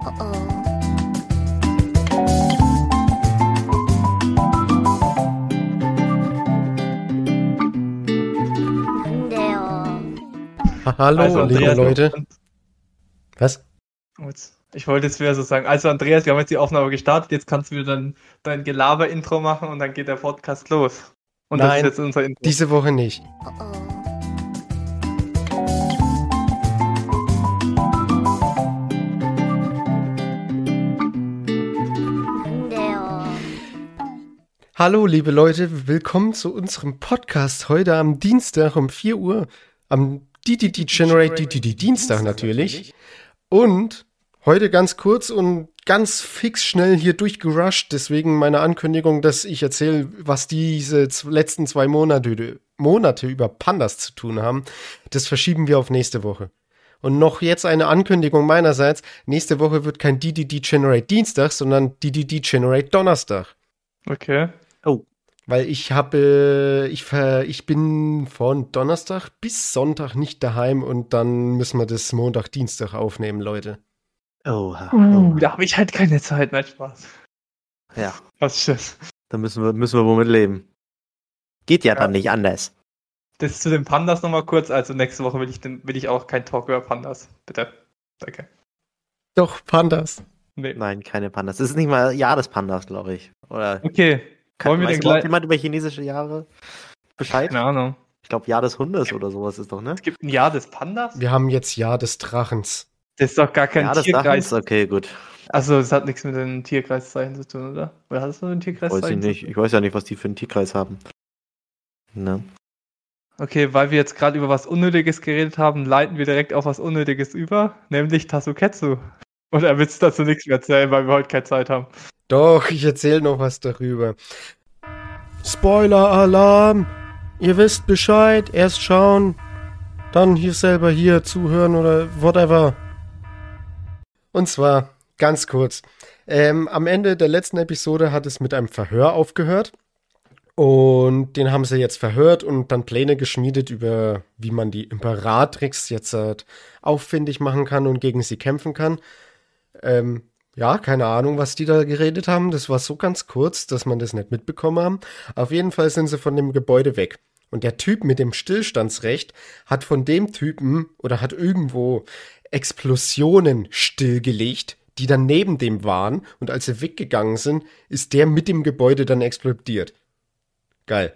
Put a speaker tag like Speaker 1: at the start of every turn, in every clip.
Speaker 1: Hallo,
Speaker 2: Also,
Speaker 1: liebe
Speaker 2: Andreas,
Speaker 1: Leute. Was?
Speaker 2: Ich wollte jetzt wieder so sagen, also Andreas, wir haben jetzt die Aufnahme gestartet, jetzt kannst du wieder dein Gelaber-Intro machen und dann geht der Podcast los. Und das ist
Speaker 1: Nein,
Speaker 2: jetzt unser Intro.
Speaker 1: diese Woche nicht. Hallo, liebe Leute, willkommen zu unserem Podcast heute am Dienstag um 4 Uhr. Am Generate Dienstag natürlich. Und heute ganz kurz und ganz fix schnell hier durchgerusht. Deswegen meine Ankündigung, dass ich erzähle, was diese letzten 2 Monate über Pandas zu tun haben. Das verschieben wir auf nächste Woche. Und noch jetzt eine Ankündigung meinerseits. Nächste Woche wird kein Generate Dienstag, sondern Generate Donnerstag.
Speaker 2: Okay.
Speaker 3: Oh.
Speaker 1: Weil ich bin von Donnerstag bis Sonntag nicht daheim und dann müssen wir das Montag, Dienstag aufnehmen, Leute.
Speaker 3: Oha.
Speaker 2: Da habe ich halt keine Zeit, nein, Spaß.
Speaker 3: Ja,
Speaker 2: Was ist das?
Speaker 3: da müssen wir womit leben. Geht ja dann nicht anders.
Speaker 2: Das zu den Pandas nochmal kurz, also nächste Woche will ich auch kein Talk über Pandas. Bitte. Danke.
Speaker 1: Doch, Pandas.
Speaker 2: Nee.
Speaker 3: Nein, keine Pandas. Das ist nicht mal Jahr des Pandas, glaube ich. Oder
Speaker 2: Okay. Wollen wir
Speaker 3: weiß
Speaker 2: denn
Speaker 3: überhaupt
Speaker 2: gleich...
Speaker 3: jemand über chinesische Jahre Bescheid?
Speaker 2: Keine Ahnung.
Speaker 3: Ich glaube, Jahr des Hundes oder sowas ist doch, ne?
Speaker 2: Es gibt ein Jahr des Pandas?
Speaker 1: Wir haben jetzt Jahr des Drachens.
Speaker 2: Das ist doch gar kein
Speaker 3: Jahr des
Speaker 2: Tierkreis.
Speaker 3: Drachens? Okay, gut.
Speaker 2: Also, es hat nichts mit den Tierkreiszeichen zu tun, oder? Oder hat es mit den
Speaker 3: Weiß ich
Speaker 2: Tierkreiszeichen
Speaker 3: nicht.
Speaker 2: zu tun?
Speaker 3: Ich weiß ja nicht, was die für einen Tierkreis haben. Ne?
Speaker 2: Okay, weil wir jetzt gerade über was Unnötiges geredet haben, leiten wir direkt auf was Unnötiges über, nämlich Tasuketsu. Oder willst du dazu nichts mehr erzählen, weil wir heute keine Zeit haben?
Speaker 1: Doch, ich erzähle noch was darüber. Spoiler-Alarm! Ihr wisst Bescheid, erst schauen, dann hier selber hier zuhören oder whatever. Und zwar, ganz kurz, am Ende der letzten Episode hat es mit einem Verhör aufgehört. Und den haben sie jetzt verhört und dann Pläne geschmiedet über, wie man die Imperatrix jetzt auffindig machen kann und gegen sie kämpfen kann. Ja, keine Ahnung, was die da geredet haben. Das war so ganz kurz, dass man das nicht mitbekommen haben. Auf jeden Fall sind sie von dem Gebäude weg. Und der Typ mit dem Stillstandsrecht hat von dem Typen oder hat irgendwo Explosionen stillgelegt, die dann neben dem waren. Und als sie weggegangen sind, ist der mit dem Gebäude dann explodiert. Geil.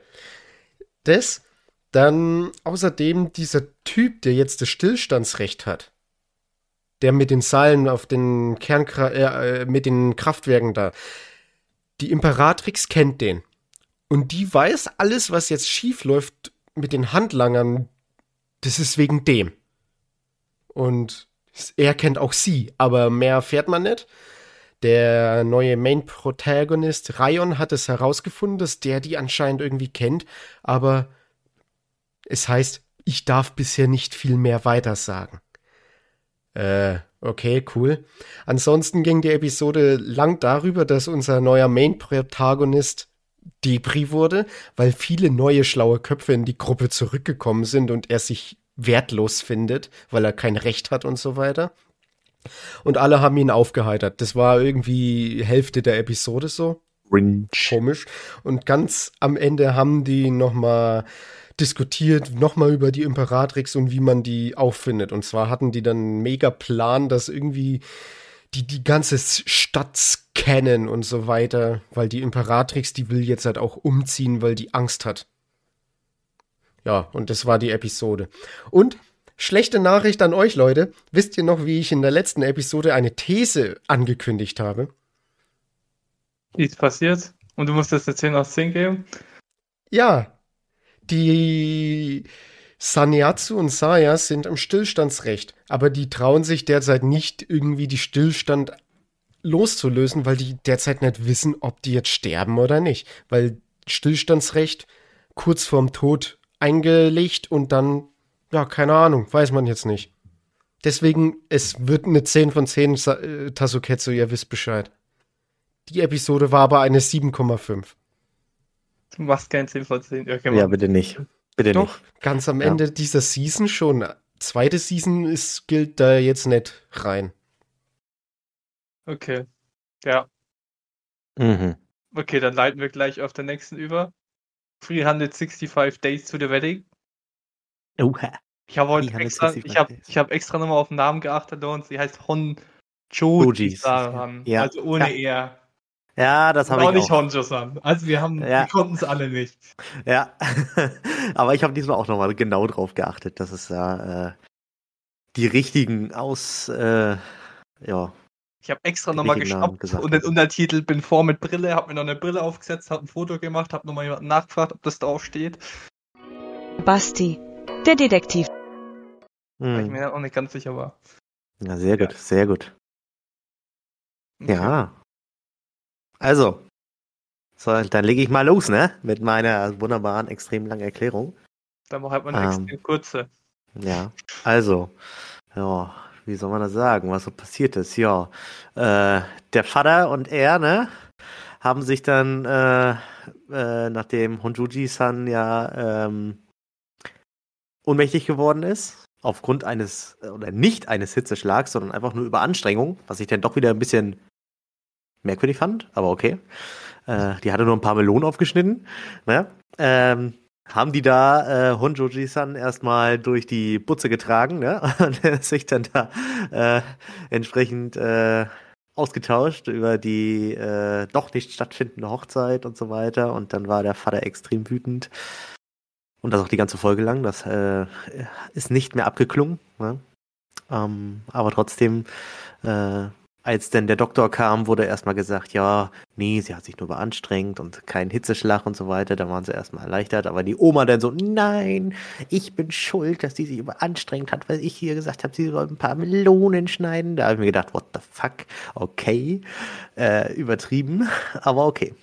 Speaker 1: Dann außerdem dieser Typ, der jetzt das Stillstandsrecht hat, der mit den Seilen auf den mit den Kraftwerken da, die Imperatrix kennt den. Und die weiß alles, was jetzt schief läuft mit den Handlangern, das ist wegen dem. Und er kennt auch sie, aber mehr erfährt man nicht. Der neue Main-Protagonist Raion hat es herausgefunden, dass der die anscheinend irgendwie kennt, aber es heißt, ich darf bisher nicht viel mehr weitersagen. Okay, cool. Ansonsten ging die Episode lang darüber, dass unser neuer Main-Protagonist Depri wurde, weil viele neue schlaue Köpfe in die Gruppe zurückgekommen sind und er sich wertlos findet, weil er kein Recht hat und so weiter. Und alle haben ihn aufgeheitert. Das war irgendwie Hälfte der Episode so. Komisch. Und ganz am Ende haben die nochmal diskutiert, nochmal über die Imperatrix und wie man die auffindet. Und zwar hatten die dann einen mega Plan, dass irgendwie die ganze Stadt scannen und so weiter, weil die Imperatrix, die will jetzt halt auch umziehen, weil die Angst hat. Ja, und das war die Episode. Und schlechte Nachricht an euch, Leute. Wisst ihr noch, wie ich in der letzten Episode eine These angekündigt habe?
Speaker 2: Wie ist passiert? Und du musst das erzählen aus 10 geben?
Speaker 1: Ja, die Saneatsu und Saya sind im Stillstandsrecht, aber die trauen sich derzeit nicht, irgendwie die Stillstand loszulösen, weil die derzeit nicht wissen, ob die jetzt sterben oder nicht. Weil Stillstandsrecht kurz vorm Tod eingelegt und dann, ja, keine Ahnung, weiß man jetzt nicht. Deswegen, es wird eine 10 von 10 Tasuketsu, ihr wisst Bescheid. Die Episode war aber eine 7,5.
Speaker 2: Du machst kein 10 von 10. Okay,
Speaker 3: Ja, bitte nicht. Bitte
Speaker 1: Doch,
Speaker 3: nicht.
Speaker 1: ganz am Ende dieser Season schon. Zweite Season gilt da jetzt nicht rein.
Speaker 2: Okay. Ja.
Speaker 3: Mhm.
Speaker 2: Okay, dann leiten wir gleich auf den nächsten über. 365 Days to the Wedding.
Speaker 3: Oha.
Speaker 2: Ich habe heute
Speaker 3: 365
Speaker 2: ich habe extra nochmal auf den Namen geachtet und sie heißt
Speaker 3: Dojis,
Speaker 2: Honjo-san.
Speaker 3: ja.
Speaker 2: Also ohne
Speaker 3: Ja.
Speaker 2: R.
Speaker 3: Ja, das
Speaker 2: Und
Speaker 3: habe
Speaker 2: auch
Speaker 3: ich
Speaker 2: nicht
Speaker 3: auch.
Speaker 2: Honjo-san. Also wir
Speaker 3: Ja,
Speaker 2: konnten es alle nicht.
Speaker 3: ja. Aber ich habe diesmal auch nochmal genau drauf geachtet, dass es da die richtigen ja,
Speaker 2: Ich habe extra
Speaker 3: die
Speaker 2: nochmal
Speaker 3: richtigen Namen
Speaker 2: geschnappt
Speaker 3: gesagt
Speaker 2: und den
Speaker 3: haben.
Speaker 2: Untertitel bin vor mit Brille, habe mir noch eine Brille aufgesetzt, habe ein Foto gemacht, habe nochmal jemanden nachgefragt, ob das drauf steht.
Speaker 4: Basti, der Detektiv.
Speaker 2: Weil ich
Speaker 3: Mhm.
Speaker 2: mir auch nicht ganz sicher war.
Speaker 3: Ja, sehr
Speaker 2: Ja.
Speaker 3: gut, sehr gut.
Speaker 2: Okay.
Speaker 3: Ja. Also, so, dann lege ich mal los, ne? Mit meiner wunderbaren, extrem langen Erklärung.
Speaker 2: Dann mache halt mal eine extrem kurze.
Speaker 3: Ja, also, ja, wie soll man das sagen, was so passiert ist? Ja, der Vater und er, ne, haben sich dann, nachdem Honjuji-san ja ohnmächtig geworden ist, aufgrund eines, oder nicht eines Hitzeschlags, sondern einfach nur Überanstrengung, was ich dann doch wieder ein bisschen merkwürdig fand, aber okay. Die hatte nur ein paar Melonen aufgeschnitten, ne? Haben die da Honjoji-san erstmal durch die Butze getragen, ne? Und er ist sich dann da entsprechend ausgetauscht über die doch nicht stattfindende Hochzeit und so weiter. Und dann war der Vater extrem wütend. Und das auch die ganze Folge lang. Das ist nicht mehr abgeklungen. Ne? Aber trotzdem, als denn der Doktor kam, wurde erstmal gesagt, ja, nee, sie hat sich nur beanstrengt und kein Hitzeschlag und so weiter. Da waren sie erstmal erleichtert. Aber die Oma dann so, nein, ich bin schuld, dass die sich überanstrengt hat, weil ich hier gesagt habe, sie soll ein paar Melonen schneiden. Da habe ich mir gedacht, what the fuck? Okay, übertrieben, aber okay.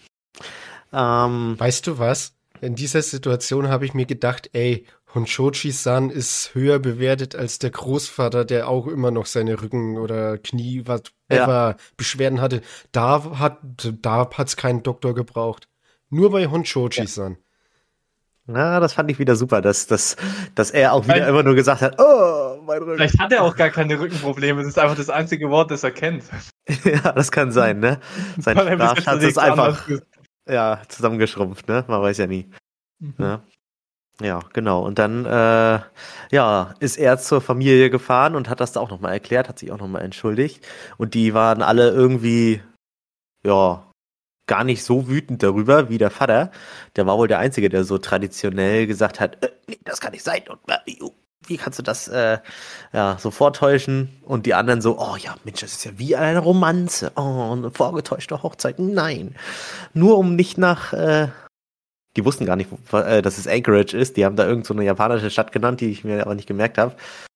Speaker 1: Weißt du was? In dieser Situation habe ich mir gedacht, ey, Honchoji-san ist höher bewertet als der Großvater, der auch immer noch seine Rücken- oder Knie, whatever, Beschwerden hatte. Da hat's keinen Doktor gebraucht. Nur bei Honchoji-san.
Speaker 3: Na, das fand ich wieder super, dass er auch wieder immer nur gesagt hat, oh, mein Rücken.
Speaker 2: Vielleicht hat er auch gar keine Rückenprobleme. Das ist einfach das einzige Wort, das er kennt.
Speaker 3: Ja, das kann sein, ne? Sein
Speaker 2: Weil er bis jetzt
Speaker 3: Sprachschatz
Speaker 2: nichts
Speaker 3: ist einfach
Speaker 2: anderes
Speaker 3: ja, zusammengeschrumpft, ne? Man weiß ja nie.
Speaker 2: Mhm.
Speaker 3: Ne? Ja, genau. Und dann ja, ist er zur Familie gefahren und hat das da auch nochmal erklärt, hat sich auch nochmal entschuldigt. Und die waren alle irgendwie, ja, gar nicht so wütend darüber wie der Vater. Der war wohl der Einzige, der so traditionell gesagt hat, nee, das kann nicht sein. Und wie kannst du das ja, so vortäuschen? Und die anderen so, oh ja, Mensch, das ist ja wie eine Romanze. Oh, eine vorgetäuschte Hochzeit. Nein. Nur um nicht nach die wussten gar nicht, dass es Anchorage ist. Die haben da irgend so eine japanische Stadt genannt, die ich mir aber nicht gemerkt habe.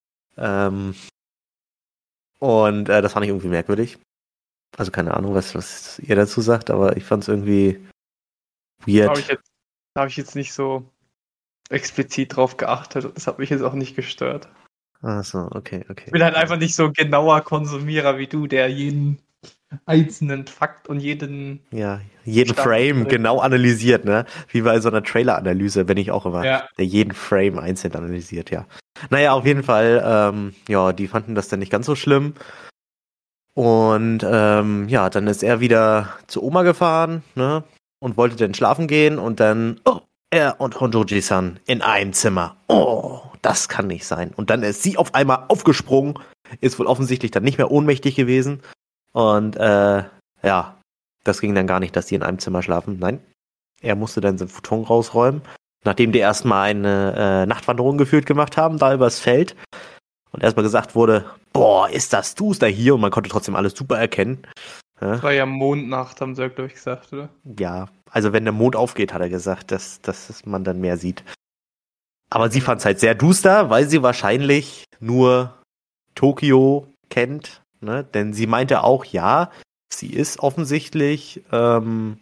Speaker 3: Und das fand ich irgendwie merkwürdig. Also keine Ahnung, was ihr dazu sagt, aber ich fand es irgendwie weird.
Speaker 2: Da habe ich jetzt nicht so explizit drauf geachtet. Das hat mich jetzt auch nicht gestört.
Speaker 3: Ach so, okay.
Speaker 2: Ich bin halt einfach nicht so ein genauer Konsumierer wie du, der jeden einzelnen Fakt und jeden
Speaker 3: Frame genau analysiert, ne? Wie bei so einer Trailer-Analyse bin ich auch immer, der jeden Frame einzeln analysiert, ja. Naja, auf jeden Fall, ja, die fanden das dann nicht ganz so schlimm. Und ja, dann ist er wieder zu Oma gefahren, ne? Und wollte dann schlafen gehen und dann, oh, er und Honjoji-san in einem Zimmer. Oh, das kann nicht sein. Und dann ist sie auf einmal aufgesprungen, ist wohl offensichtlich dann nicht mehr ohnmächtig gewesen. Und ja, das ging dann gar nicht, dass die in einem Zimmer schlafen. Nein, er musste dann seinen Futon rausräumen, nachdem die erstmal eine Nachtwanderung geführt gemacht haben, da übers Feld. Und erstmal gesagt wurde, boah, ist das Duster hier? Und man konnte trotzdem alles super erkennen.
Speaker 2: Das war ja Mondnacht, haben sie ja, glaube ich, gesagt, oder?
Speaker 3: Ja, also wenn der Mond aufgeht, hat er gesagt, dass man dann mehr sieht. Aber sie fand es halt sehr duster, weil sie wahrscheinlich nur Tokio kennt. Ne? Denn sie meinte auch, ja, sie ist offensichtlich immer,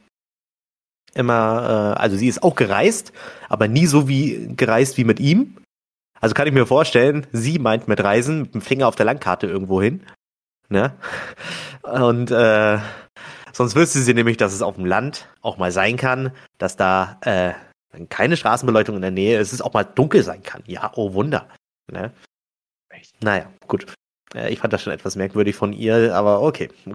Speaker 3: also sie ist auch gereist, aber nie so gereist wie mit ihm. Also kann ich mir vorstellen, sie meint mit Reisen, mit dem Finger auf der Landkarte irgendwo hin. Ne? Und sonst wüsste sie nämlich, dass es auf dem Land auch mal sein kann, dass da keine Straßenbeleuchtung in der Nähe ist, es auch mal dunkel sein kann. Ja, oh Wunder. Ne? Naja, gut. Ich fand das schon etwas merkwürdig von ihr, aber okay.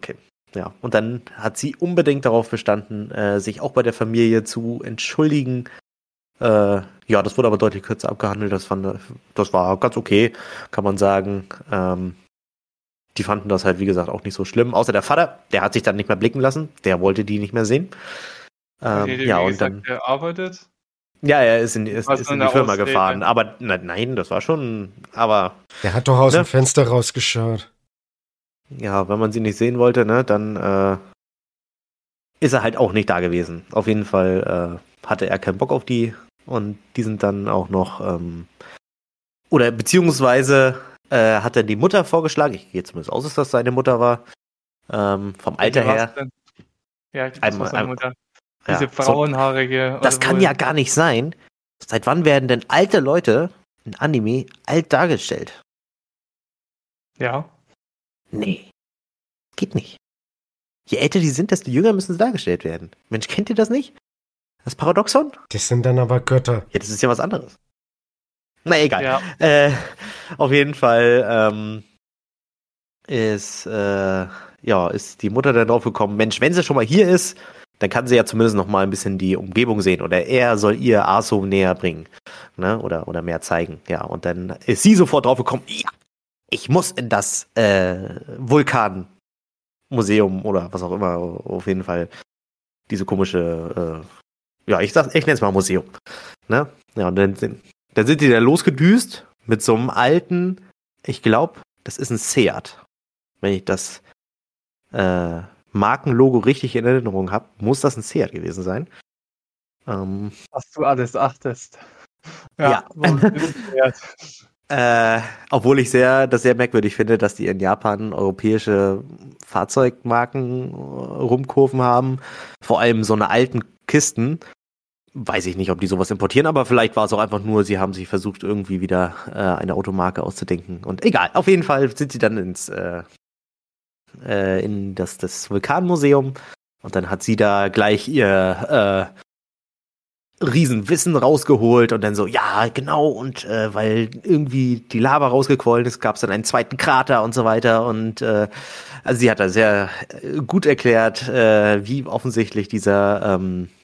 Speaker 3: Ja, und dann hat sie unbedingt darauf bestanden, sich auch bei der Familie zu entschuldigen. Ja, das wurde aber deutlich kürzer abgehandelt. Das war ganz okay, kann man sagen. Die fanden das halt, wie gesagt, auch nicht so schlimm. Außer der Vater, der hat sich dann nicht mehr blicken lassen. Der wollte die nicht mehr sehen. Ja, und dann.
Speaker 2: Er arbeitet.
Speaker 3: Ja, er ist in die
Speaker 2: Was für eine
Speaker 3: Firma
Speaker 2: Ausrede.
Speaker 3: gefahren. Aber nein, das war schon. Aber
Speaker 1: Der hat doch aus
Speaker 3: Ne?
Speaker 1: dem Fenster rausgeschaut.
Speaker 3: ja, wenn man sie nicht sehen wollte, ne, dann ist er halt auch nicht da gewesen. Auf jeden Fall hatte er keinen Bock auf die. Und die sind dann auch noch. Oder beziehungsweise hat er die Mutter vorgeschlagen. Ich gehe zumindest aus, dass das seine Mutter war. Vom Alter her.
Speaker 2: Ja, ich glaube, das war seine Mutter.
Speaker 3: Ja,
Speaker 2: Diese braunhaarige.
Speaker 3: Das kann ja gar nicht sein. Seit wann werden denn alte Leute in Anime alt dargestellt?
Speaker 2: Ja.
Speaker 3: Nee. Geht nicht. Je älter die sind, desto jünger müssen sie dargestellt werden. Mensch, kennt ihr das nicht? Das Paradoxon?
Speaker 1: Das sind dann aber Götter.
Speaker 3: Ja, das ist ja was anderes. Na egal.
Speaker 2: Ja.
Speaker 3: Auf jeden Fall ist die Mutter dann drauf gekommen, Mensch, wenn sie schon mal hier ist, dann kann sie ja zumindest noch mal ein bisschen die Umgebung sehen oder er soll ihr Aso näher bringen, ne? Oder mehr zeigen. Ja, und dann ist sie sofort drauf gekommen, ja, ich muss in das Vulkanmuseum oder was auch immer, auf jeden Fall diese komische, ich nenne es mal Museum. Ne? Ja, und dann sind die da losgedüst mit so einem alten, ich glaube, das ist ein Seat. Wenn ich das Markenlogo richtig in Erinnerung habe, muss das ein Seat gewesen sein.
Speaker 2: Was du alles achtest.
Speaker 3: Ja. Obwohl ich das sehr merkwürdig finde, dass die in Japan europäische Fahrzeugmarken rumkurven haben. Vor allem so eine alten Kisten. Weiß ich nicht, ob die sowas importieren, aber vielleicht war es auch einfach nur, sie haben sich versucht, irgendwie wieder eine Automarke auszudenken. Und egal, auf jeden Fall sind sie dann in das Vulkanmuseum und dann hat sie da gleich ihr Riesenwissen rausgeholt und dann so, ja, genau, und weil irgendwie die Lava rausgequollen ist, gab es dann einen zweiten Krater und so weiter und also sie hat da sehr gut erklärt, wie offensichtlich dieser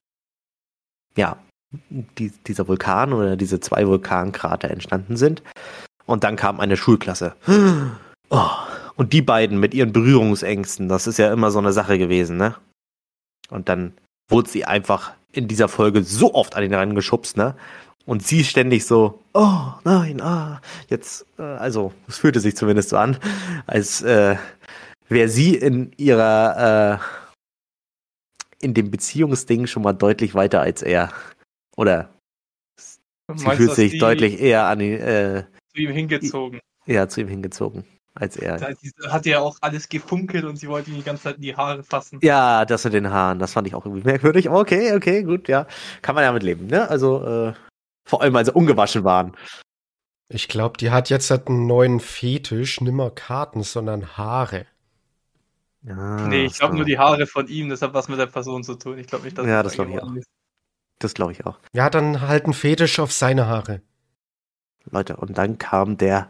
Speaker 3: dieser Vulkan oder diese 2 Vulkankrater entstanden sind. Und dann kam eine Schulklasse. Oh. Und die beiden mit ihren Berührungsängsten, das ist ja immer so eine Sache gewesen, ne? Und dann wurde sie einfach in dieser Folge so oft an den Rand geschubst, ne? Und sie ständig so, oh nein, jetzt, also es fühlte sich zumindest so an, als wäre sie in dem Beziehungsding schon mal deutlich weiter als er. Oder sie fühlt sich deutlich eher an ihn,
Speaker 2: zu ihm hingezogen.
Speaker 3: Ja, zu ihm hingezogen als er.
Speaker 2: Da hat ja auch alles gefunkelt und sie wollte ihn die ganze Zeit in die Haare fassen.
Speaker 3: Ja, das mit den Haaren, das fand ich auch irgendwie merkwürdig. Okay, gut, ja. Kann man ja mit leben, ne? Also, vor allem, weil sie ungewaschen waren.
Speaker 1: Ich glaube, die hat jetzt halt einen neuen Fetisch, nimmer Karten, sondern Haare.
Speaker 3: Ja,
Speaker 2: nee, ich glaube nur die Haare von ihm, das hat was mit der Person zu tun. Ich glaube nicht, dass
Speaker 3: das glaube ich auch. Das glaube ich auch.
Speaker 1: Ja, dann halt ein Fetisch auf seine Haare.
Speaker 3: Leute, und dann kam der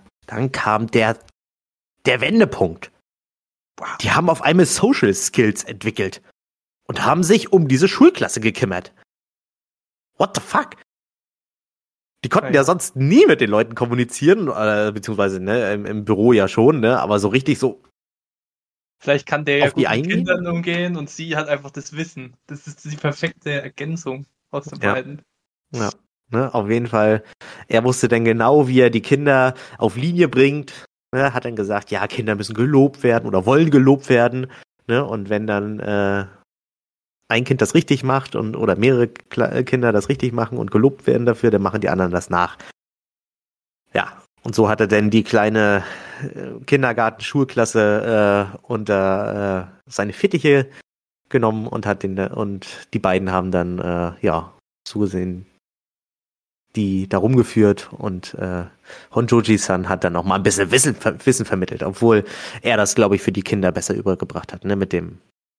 Speaker 3: Wendepunkt. Wow. Die haben auf einmal Social Skills entwickelt und haben sich um diese Schulklasse gekümmert. What the fuck? Die konnten ja sonst nie mit den Leuten kommunizieren, beziehungsweise im Büro ja schon, ne? Aber so richtig so.
Speaker 2: Vielleicht kann der ja gut mit Kindern umgehen und sie hat einfach das Wissen. Das ist die perfekte Ergänzung aus den beiden.
Speaker 3: Ja, ne, auf jeden Fall. Er wusste dann genau, wie er die Kinder auf Linie bringt. Ne, hat dann gesagt, ja, Kinder müssen gelobt werden oder wollen gelobt werden. Ne, und wenn dann ein Kind das richtig macht oder mehrere Kinder das richtig machen und gelobt werden dafür, dann machen die anderen das nach. Ja, und so hat er dann die kleine Kindergarten-Schulklasse unter seine Fittiche genommen und die beiden haben dann zugesehen, die da rumgeführt und Honjoji-san hat dann noch mal ein bisschen Wissen vermittelt, obwohl er das, glaube ich, für die Kinder besser übergebracht hat, ne, mit dem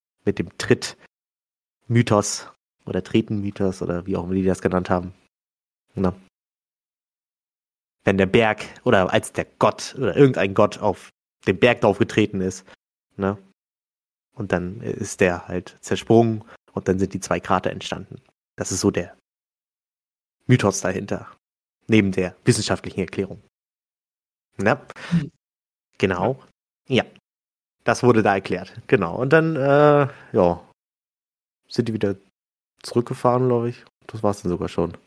Speaker 3: Tritt-Mythos oder Treten-Mythos oder wie auch immer die das genannt haben. Na. Wenn der Berg oder als der Gott oder irgendein Gott auf den Berg draufgetreten ist, ne? Und dann ist der halt zersprungen und dann sind die 2 Krater entstanden. Das ist so der Mythos dahinter. Neben der wissenschaftlichen Erklärung. Ja, genau. Ja, das wurde da erklärt. Genau. Und dann, sind die wieder zurückgefahren, glaube ich. Das war's dann sogar schon.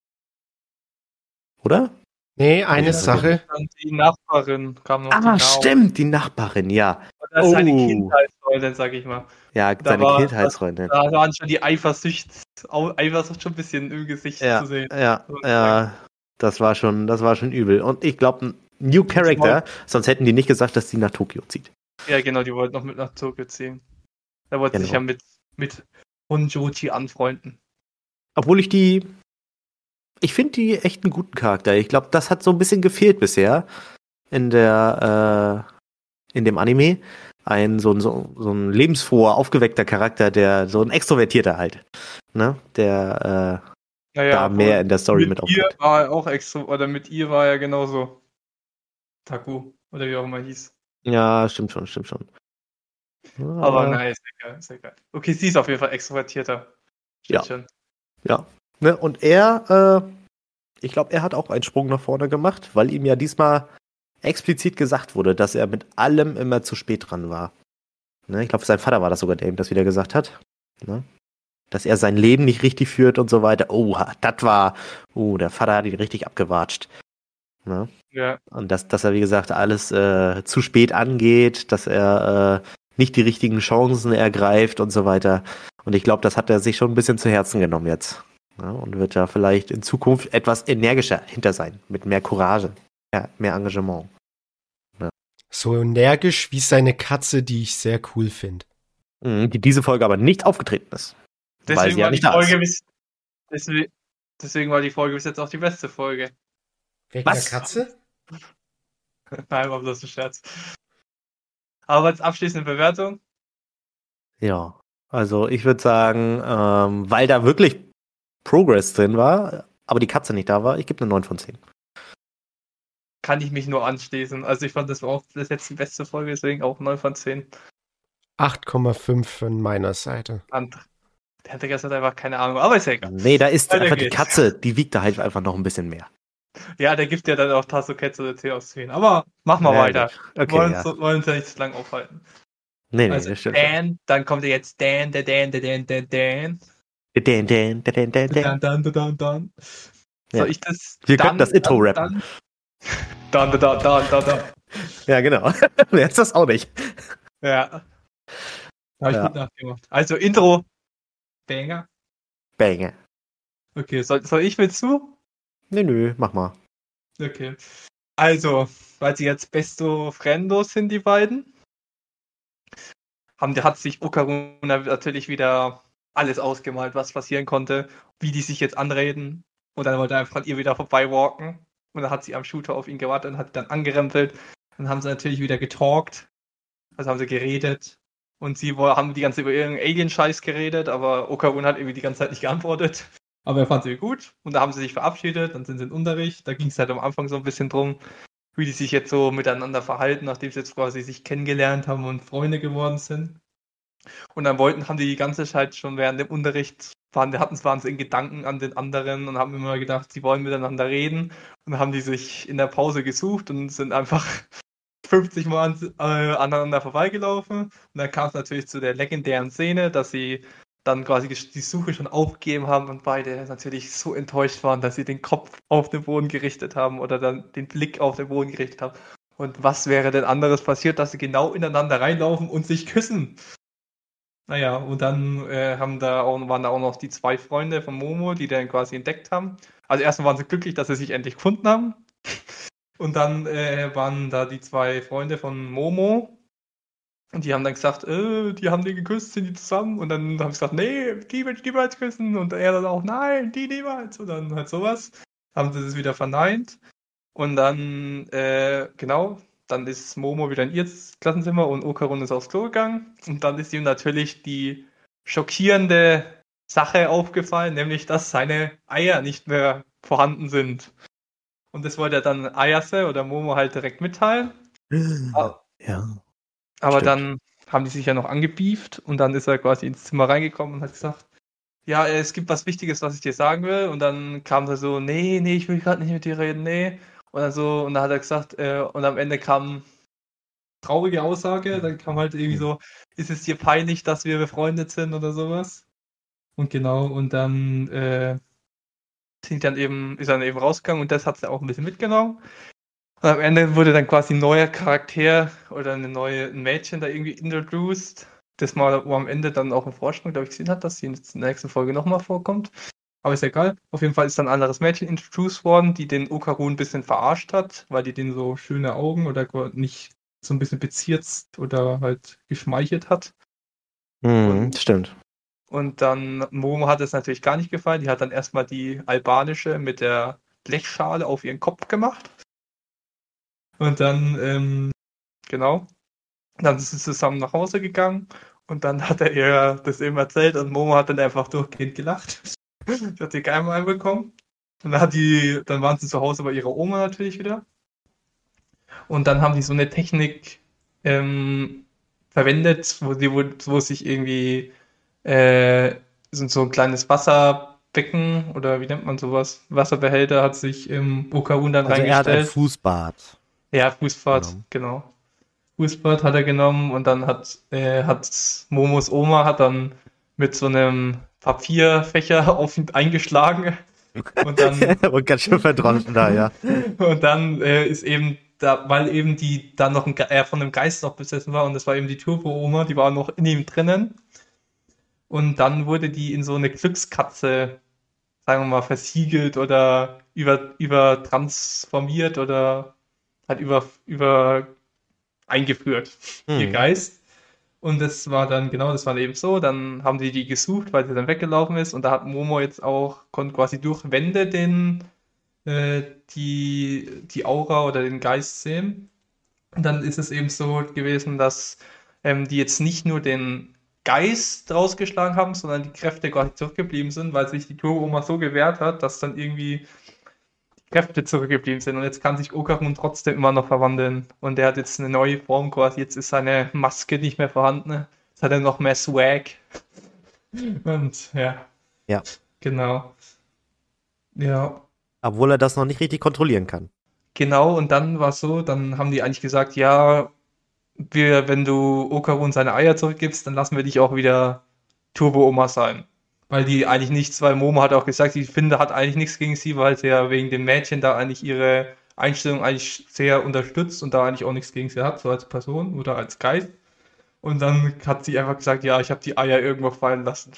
Speaker 3: Oder?
Speaker 1: Nee, eine
Speaker 3: Ja,
Speaker 1: Sache.
Speaker 2: Und die Nachbarin kam noch.
Speaker 3: Ah, stimmt, die Nachbarin, ja.
Speaker 2: Das ist seine
Speaker 3: Oh.
Speaker 2: Kindheitsfreundin, sag ich mal.
Speaker 3: Ja, seine Kindheitsfreundin.
Speaker 2: Da waren schon die Eifersucht schon ein bisschen im Gesicht zu sehen.
Speaker 3: Ja, das war schon übel. Und ich glaube, ein New Character, sonst hätten die nicht gesagt, dass sie nach Tokio zieht.
Speaker 2: Ja, genau, die wollten noch mit nach Tokio ziehen. Da wollte sich ja mit Honjoji anfreunden.
Speaker 3: Obwohl ich finde die echt einen guten Charakter. Ich glaube, das hat so ein bisschen gefehlt bisher in dem Anime. So ein lebensfroher, aufgeweckter Charakter, der so ein Extrovertierter halt, ne? Der da mehr in der Story mit auftritt.
Speaker 2: Mit ihr war er auch mit ihr war er genauso. Taku, oder wie auch immer hieß.
Speaker 3: Ja, stimmt schon.
Speaker 2: Aber nein, ist egal. Okay, sie ist auf jeden Fall extrovertierter.
Speaker 3: Ja.
Speaker 2: Schon.
Speaker 3: Ja. Ne, und ich glaube, er hat auch einen Sprung nach vorne gemacht, weil ihm ja diesmal explizit gesagt wurde, dass er mit allem immer zu spät dran war. Ne, ich glaube, sein Vater war das sogar, der ihm das wieder gesagt hat. Ne? Dass er sein Leben nicht richtig führt und so weiter. Der Vater hat ihn richtig abgewatscht. Ne?
Speaker 2: Ja.
Speaker 3: Und dass er, wie gesagt, alles zu spät angeht, dass er nicht die richtigen Chancen ergreift und so weiter. Und ich glaube, das hat er sich schon ein bisschen zu Herzen genommen jetzt. Ja, und wird da vielleicht in Zukunft etwas energischer hinter sein, mit mehr Courage, mehr Engagement. Ja.
Speaker 1: So energisch wie seine Katze, die ich sehr cool finde.
Speaker 3: Die diese Folge aber nicht aufgetreten ist. Weil sie ja nicht da ist.
Speaker 2: Deswegen war die Folge bis jetzt auch die beste Folge.
Speaker 1: Wegen
Speaker 3: Was?
Speaker 1: der Katze?
Speaker 2: Nein, war bloß ein Scherz. Aber als abschließende Bewertung?
Speaker 3: Ja, also ich würde sagen, weil da wirklich Progress drin war, aber die Katze nicht da war, ich gebe eine 9 von 10.
Speaker 2: Kann ich mich nur anschließen. Also ich fand, das war auch bis jetzt die beste Folge, deswegen auch 9 von 10.
Speaker 1: 8,5 von meiner Seite.
Speaker 2: Der hatte gestern einfach keine Ahnung, aber ist ja egal.
Speaker 3: Nee, da ist
Speaker 2: Weiter
Speaker 3: einfach die
Speaker 2: geht's.
Speaker 3: Katze, die wiegt da halt einfach noch ein bisschen mehr.
Speaker 2: Ja, der gibt ja dann auch Tasuketsu oder 10 aus 10. Aber machen wir weiter.
Speaker 3: Gut. Okay,
Speaker 2: wollen uns ja nicht zu lange aufhalten.
Speaker 3: Nee,
Speaker 2: Also
Speaker 3: das stimmt.
Speaker 2: Dan, dann kommt ja jetzt Dan.
Speaker 3: Dan.
Speaker 2: Dan.
Speaker 3: Ja.
Speaker 2: Soll ich das?
Speaker 3: Wir könnten das Intro rappen.
Speaker 2: Dan.
Speaker 3: Ja, genau. Wer ist das auch nicht?
Speaker 2: Ja. Habe ich gut nachgemacht. Also Intro. Banger.
Speaker 3: Banger.
Speaker 2: Okay, soll ich mit zu?
Speaker 3: Nö, mach mal.
Speaker 2: Okay. Also, weil sie jetzt Besto Friendos sind, die beiden, hat sich Okaruna natürlich wieder alles ausgemalt, was passieren konnte, wie die sich jetzt anreden. Und dann wollte er einfach an ihr wieder vorbeiwalken. Und dann hat sie am Shooter auf ihn gewartet und hat dann angerempelt. Dann haben sie natürlich wieder getalkt. Also haben sie geredet. Und sie haben die ganze Zeit über irgendeinen Alien-Scheiß geredet, aber Okaruna hat irgendwie die ganze Zeit nicht geantwortet. Aber er fand sie gut. Und da haben sie sich verabschiedet, dann sind sie in Unterricht. Da ging es halt am Anfang so ein bisschen drum, wie die sich jetzt so miteinander verhalten, nachdem sie jetzt quasi sich kennengelernt haben und Freunde geworden sind. Und dann haben die ganze Zeit schon während dem Unterricht, waren sie in Gedanken an den anderen und haben immer gedacht, sie wollen miteinander reden. Und dann haben die sich in der Pause gesucht und sind einfach 50 Mal aneinander vorbeigelaufen. Und dann kam es natürlich zu der legendären Szene, dass sie dann quasi die Suche schon aufgegeben haben und beide natürlich so enttäuscht waren, dass sie den Kopf auf den Boden gerichtet haben oder dann den Blick auf den Boden gerichtet haben. Und was wäre denn anderes passiert, dass sie genau ineinander reinlaufen und sich küssen? Naja, und dann waren da auch noch die 2 Freunde von Momo, die den quasi entdeckt haben. Also erstmal waren sie glücklich, dass sie sich endlich gefunden haben. Und dann waren da die 2 Freunde von Momo. Und die haben dann gesagt, die haben den geküsst, sind die zusammen? Und dann haben sie gesagt, nee, die will ich niemals küssen. Und er dann auch, nein, die niemals. Und dann halt sowas. Haben sie das wieder verneint. Und dann, dann ist Momo wieder in ihr Klassenzimmer und Okarun ist aufs Klo gegangen. Und dann ist ihm natürlich die schockierende Sache aufgefallen, nämlich, dass seine Eier nicht mehr vorhanden sind. Und das wollte er dann Ayase oder Momo halt direkt mitteilen.
Speaker 3: Ja.
Speaker 2: Aber
Speaker 3: Stimmt.
Speaker 2: dann haben die sich ja noch angebieft und dann ist er quasi ins Zimmer reingekommen und hat gesagt, ja, es gibt was Wichtiges, was ich dir sagen will. Und dann kam er so, nee, ich will gerade nicht mit dir reden, nee. Und dann so, und dann hat er gesagt, und am Ende kam traurige Aussage, dann kam halt irgendwie so, ist es dir peinlich, dass wir befreundet sind oder sowas? Und genau, und dann ist er dann eben rausgegangen und das hat sie auch ein bisschen mitgenommen. Und am Ende wurde dann quasi ein neuer Charakter oder ein Mädchen da irgendwie introduced. Das mal, wo am Ende dann auch im Vorspann, glaube ich, gesehen hat, dass sie in der nächsten Folge nochmal vorkommt. Aber ist ja egal. Auf jeden Fall ist dann ein anderes Mädchen introduced worden, die den Okarun ein bisschen verarscht hat, weil die den so schöne Augen oder nicht so ein bisschen bezirzt oder halt geschmeichelt hat.
Speaker 3: Stimmt.
Speaker 2: Und dann Momo hat es natürlich gar nicht gefallen. Die hat dann erstmal die albanische mit der Blechschale auf ihren Kopf gemacht. Und dann, genau, dann sind sie zusammen nach Hause gegangen und dann hat er ihr das eben erzählt und Momo hat dann einfach durchgehend gelacht. Sie hat die Geheim einbekommen. Und dann waren sie zu Hause bei ihrer Oma natürlich wieder. Und dann haben die so eine Technik verwendet, wo sich irgendwie so ein kleines Wasserbecken oder wie nennt man sowas? Wasserbehälter hat sich im Okarun dann
Speaker 3: Also er hat ein
Speaker 2: reingestellt.
Speaker 3: Fußbad.
Speaker 2: Ja, Fußbad, genau. Fußbad hat er genommen und dann hat Momos Oma hat dann mit so einem Papierfächer auf ihn eingeschlagen und dann
Speaker 3: Und ganz schön verdroschen da, ja.
Speaker 2: und dann ist eben da, weil eben die dann noch von einem Geist noch besessen war und das war eben die Turbo-Oma, die war noch in ihm drinnen und dann wurde die in so eine Glückskatze, sagen wir mal, versiegelt oder übertransformiert oder halt über eingeführt, ihr Geist. Und das war dann eben so, dann haben die gesucht, weil sie dann weggelaufen ist und da hat Momo jetzt konnte quasi durch Wände die Aura oder den Geist sehen. Und dann ist es eben so gewesen, dass die jetzt nicht nur den Geist rausgeschlagen haben, sondern die Kräfte quasi zurückgeblieben sind, weil sich die Turbo-Oma so gewehrt hat, dass dann irgendwie Kräfte zurückgeblieben sind und jetzt kann sich Okarun trotzdem immer noch verwandeln und der hat jetzt eine neue Form quasi, jetzt ist seine Maske nicht mehr vorhanden, jetzt hat er noch mehr Swag und ja, genau, ja.
Speaker 3: Obwohl er das noch nicht richtig kontrollieren kann.
Speaker 2: Genau, und dann war es so, dann haben die eigentlich gesagt, ja, wenn du Okarun seine Eier zurückgibst, dann lassen wir dich auch wieder Turbo-Oma sein. Weil die eigentlich nichts, weil Momo hat auch gesagt, die Finde hat eigentlich nichts gegen sie, weil sie ja wegen dem Mädchen da eigentlich ihre Einstellung eigentlich sehr unterstützt und da eigentlich auch nichts gegen sie hat, so als Person oder als Geist. Und dann hat sie einfach gesagt, ja, ich habe die Eier irgendwo fallen lassen.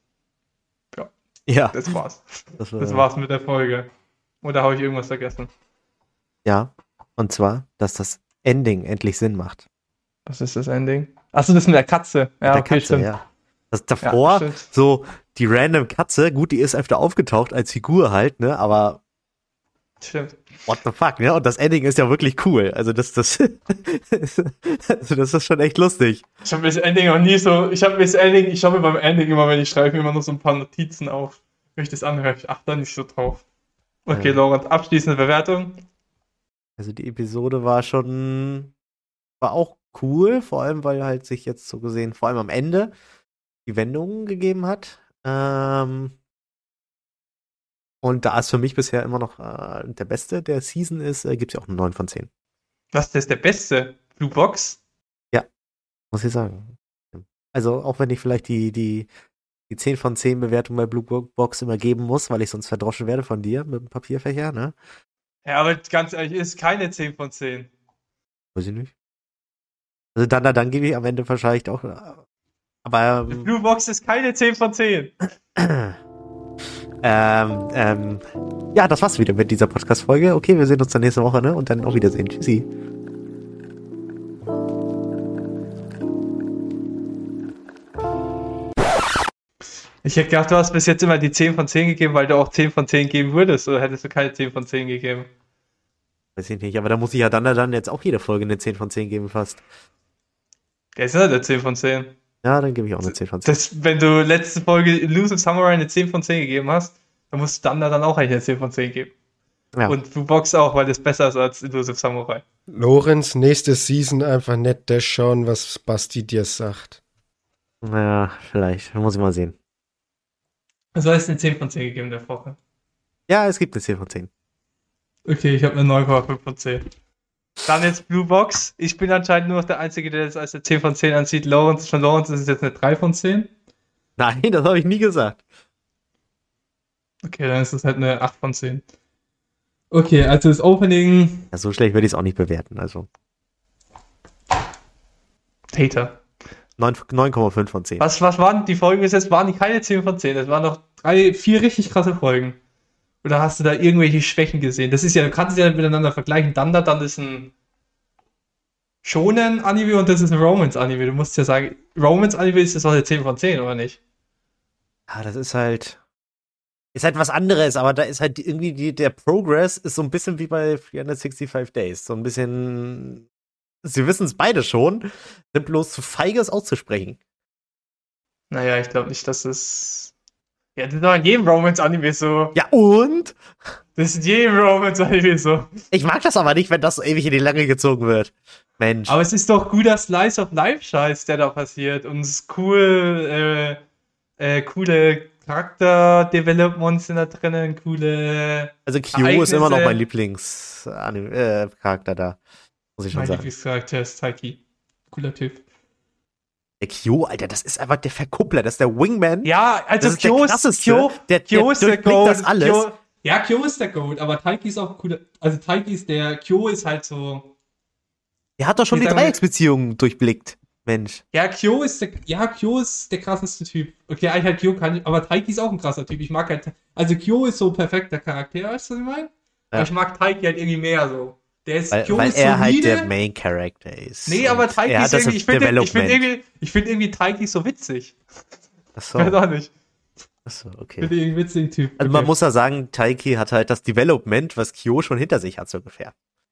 Speaker 2: Ja, das war's. Das war's mit der Folge. Oder habe ich irgendwas vergessen?
Speaker 3: Ja, und zwar, dass das Ending endlich Sinn macht.
Speaker 2: Was ist das Ending? Achso, das mit der Katze. Ja,
Speaker 3: mit der Katze, ja. Das davor,
Speaker 2: ja,
Speaker 3: so die random Katze, gut, die ist öfter aufgetaucht als Figur halt, ne, aber
Speaker 2: stimmt.
Speaker 3: What the fuck, ne? Und das Ending ist ja wirklich cool. Also das also das ist schon echt lustig.
Speaker 2: Ich habe das Ending noch nie so, ich habe mir beim Ending immer, wenn ich schreibe, immer noch so ein paar Notizen auf. Wenn ich das anhöre, ich achte da nicht so drauf. Okay, Lorenz, abschließende Bewertung.
Speaker 3: Also die Episode war auch cool, vor allem, weil halt sich jetzt so gesehen, vor allem am Ende, die Wendungen gegeben hat. Und da es für mich bisher immer noch der Beste der Season ist, gibt es ja auch einen 9 von 10.
Speaker 2: Was, das ist der Beste? Blue Box?
Speaker 3: Ja, muss ich sagen. Also auch wenn ich vielleicht die 10 von 10 Bewertung bei Blue Box immer geben muss, weil ich sonst verdroschen werde von dir mit dem Papierfächer, ne?
Speaker 2: Ja, aber ganz ehrlich, ist keine 10 von 10.
Speaker 3: Weiß ich nicht. Also dann gebe ich am Ende wahrscheinlich auch. Aber
Speaker 2: Blue Box ist keine 10 von 10.
Speaker 3: Ja, das war's wieder mit dieser Podcast-Folge. Okay, wir sehen uns dann nächste Woche, ne? Und dann auf Wiedersehen. Tschüssi.
Speaker 2: Ich hätte gedacht, du hast bis jetzt immer die 10 von 10 gegeben, weil du auch 10 von 10 geben würdest, oder hättest du keine 10 von 10 gegeben?
Speaker 3: Weiß ich nicht, aber da muss ich ja dann jetzt auch jede Folge eine 10 von 10 geben fast.
Speaker 2: Der ist ja der 10 von 10.
Speaker 3: Ja, dann gebe ich auch eine 10 von 10.
Speaker 2: Wenn du letzte Folge Elusive Samurai eine 10 von 10 gegeben hast, dann musst du dann auch eigentlich eine 10 von 10 geben.
Speaker 3: Ja.
Speaker 2: Und Blue Box auch, weil das besser ist als Elusive Samurai.
Speaker 1: Lorenz, nächste Season einfach nicht das schauen, was Basti dir sagt.
Speaker 3: Naja, vielleicht. Muss ich mal sehen.
Speaker 2: Also hast du eine 10 von 10 gegeben der Woche.
Speaker 3: Ja, es gibt eine 10 von 10.
Speaker 2: Okay, ich habe eine 9,5 von 10. Dann jetzt Blue Box. Ich bin anscheinend nur noch der Einzige, der das als eine 10 von 10 ansieht. Lawrence ist es jetzt eine 3 von 10.
Speaker 3: Nein, das habe ich nie gesagt.
Speaker 2: Okay, dann ist es halt eine 8 von 10. Okay, also das Opening.
Speaker 3: Ja, so schlecht würde ich es auch nicht bewerten. Also
Speaker 2: Hater.
Speaker 3: 9,5 von 10.
Speaker 2: Was waren die Folgen bis jetzt? Waren die keine 10 von 10? Das waren noch 4 richtig krasse Folgen. Oder hast du da irgendwelche Schwächen gesehen? Das ist ja, du kannst es ja miteinander vergleichen. Dann ist ein Shonen-Anime und das ist ein Romance-Anime. Du musst ja sagen, Romance-Anime ist das doch eine 10 von 10, oder nicht?
Speaker 3: Ja, das ist halt was anderes, aber da ist halt irgendwie der Progress ist so ein bisschen wie bei 365 Days. So ein bisschen, sie wissen es beide schon, sind bloß zu feige, es auszusprechen.
Speaker 2: Naja, ich glaube nicht, dass es. Ja, das ist doch in jedem Romance-Anime so.
Speaker 3: Ja, und?
Speaker 2: Das ist in jedem Romance-Anime so.
Speaker 3: Ich mag das aber nicht, wenn das so ewig in die Länge gezogen wird. Mensch.
Speaker 2: Aber es ist doch guter Slice of Life-Scheiß, der da passiert. Und es ist cool, coole Charakter-Developments sind da drinnen, coole.
Speaker 3: Also Kyo ist immer noch mein Lieblingscharakter da. Muss ich schon
Speaker 2: Mein
Speaker 3: sagen.
Speaker 2: Lieblingscharakter ist Taiki. Cooler Typ.
Speaker 3: Der Kyo, Alter, das ist einfach der Verkuppler, das ist der Wingman.
Speaker 2: Ja, also
Speaker 3: das ist der krasseste.
Speaker 2: Kyo ist der
Speaker 3: durchblickt
Speaker 2: Goat.
Speaker 3: das alles.
Speaker 2: Kyo ist der Goat, aber Taiki ist auch ein cooler. Also Taiki ist der. Kyo ist halt so.
Speaker 3: Der hat doch schon die Dreiecksbeziehungen durchblickt. Mensch.
Speaker 2: Ja, Kyo ist der krasseste Typ. Okay, eigentlich halt Kyo kann ich, aber Taiki ist auch ein krasser Typ. Ich mag halt. Also Kyo ist so perfekter Charakter, weißt du, was ich meine? Aber ich mag Taiki halt irgendwie mehr so. Der ist
Speaker 3: Kyo ist er solide, halt der Main Character ist.
Speaker 2: Nee, aber Taiki ist irgendwie, ich finde irgendwie Taiki so witzig.
Speaker 3: Achso.
Speaker 2: Weiß auch nicht.
Speaker 3: Achso, okay.
Speaker 2: Ich finde irgendwie witzigen Typ.
Speaker 3: Also man muss ja sagen, Taiki hat halt das Development, was Kyo schon hinter sich hat, so ungefähr.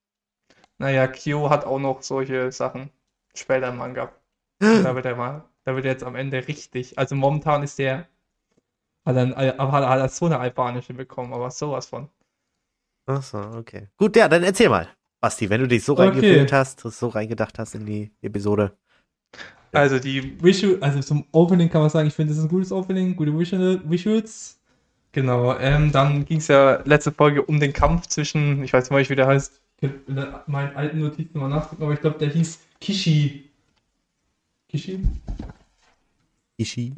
Speaker 2: Naja, Kyo hat auch noch solche Sachen später im Manga. Da wird er jetzt am Ende richtig. Also momentan ist der. Hat er so eine albanische bekommen, aber sowas von.
Speaker 3: Achso, okay. Gut, ja, dann erzähl mal, Basti, wenn du dich so reingefühlt hast, so reingedacht hast in die Episode.
Speaker 2: Also zum Opening kann man sagen, ich finde, das ist ein gutes Opening, gute Visuals. Genau, dann ging es ja letzte Folge um den Kampf zwischen, ich weiß nicht, wie der heißt, ich kann in meinen alten Notizen mal nachgucken, aber ich glaube, der hieß Kishi. Kishi?
Speaker 3: Kishi?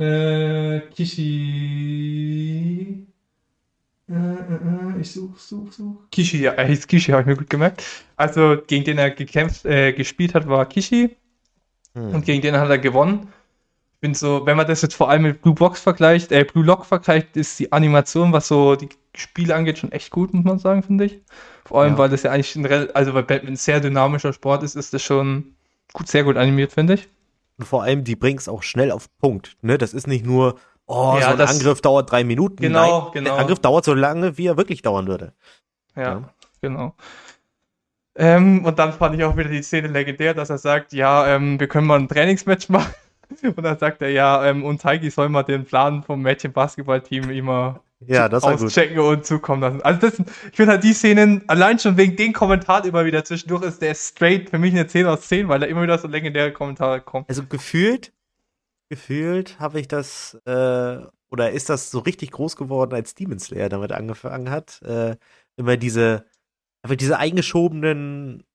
Speaker 2: Kishi. Ich such. Kishi, ja, er hieß Kishi, habe ich mir gut gemerkt. Also, gegen den er gespielt hat, war Kishi. Und gegen den hat er gewonnen. Ich bin so, wenn man das jetzt vor allem mit Blue Lock vergleicht, ist die Animation, was so die Spiele angeht, schon echt gut, muss man sagen, finde ich. Vor allem, weil das ja eigentlich weil Batman ein sehr dynamischer Sport ist das schon sehr gut animiert, finde ich.
Speaker 3: Und vor allem, die bringen es auch schnell auf den Punkt. Ne? Das ist nicht nur, so ein Angriff dauert 3 Minuten.
Speaker 2: Genau.
Speaker 3: Der Angriff dauert so lange, wie er wirklich dauern würde.
Speaker 2: Ja. Genau. Und dann fand ich auch wieder die Szene legendär, dass er sagt, wir können mal ein Trainingsmatch machen. Und dann sagt er, und Taiki soll mal den Plan vom Mädchen-Basketball-Team immer auschecken und zukommen lassen. Also ich finde halt die Szenen, allein schon wegen den Kommentaren immer wieder zwischendurch, ist der straight für mich eine 10 aus 10, weil da immer wieder so legendäre Kommentare kommen.
Speaker 3: Also gefühlt habe ich das, oder ist das so richtig groß geworden, als Demon Slayer damit angefangen hat, immer diese eingeschobenen,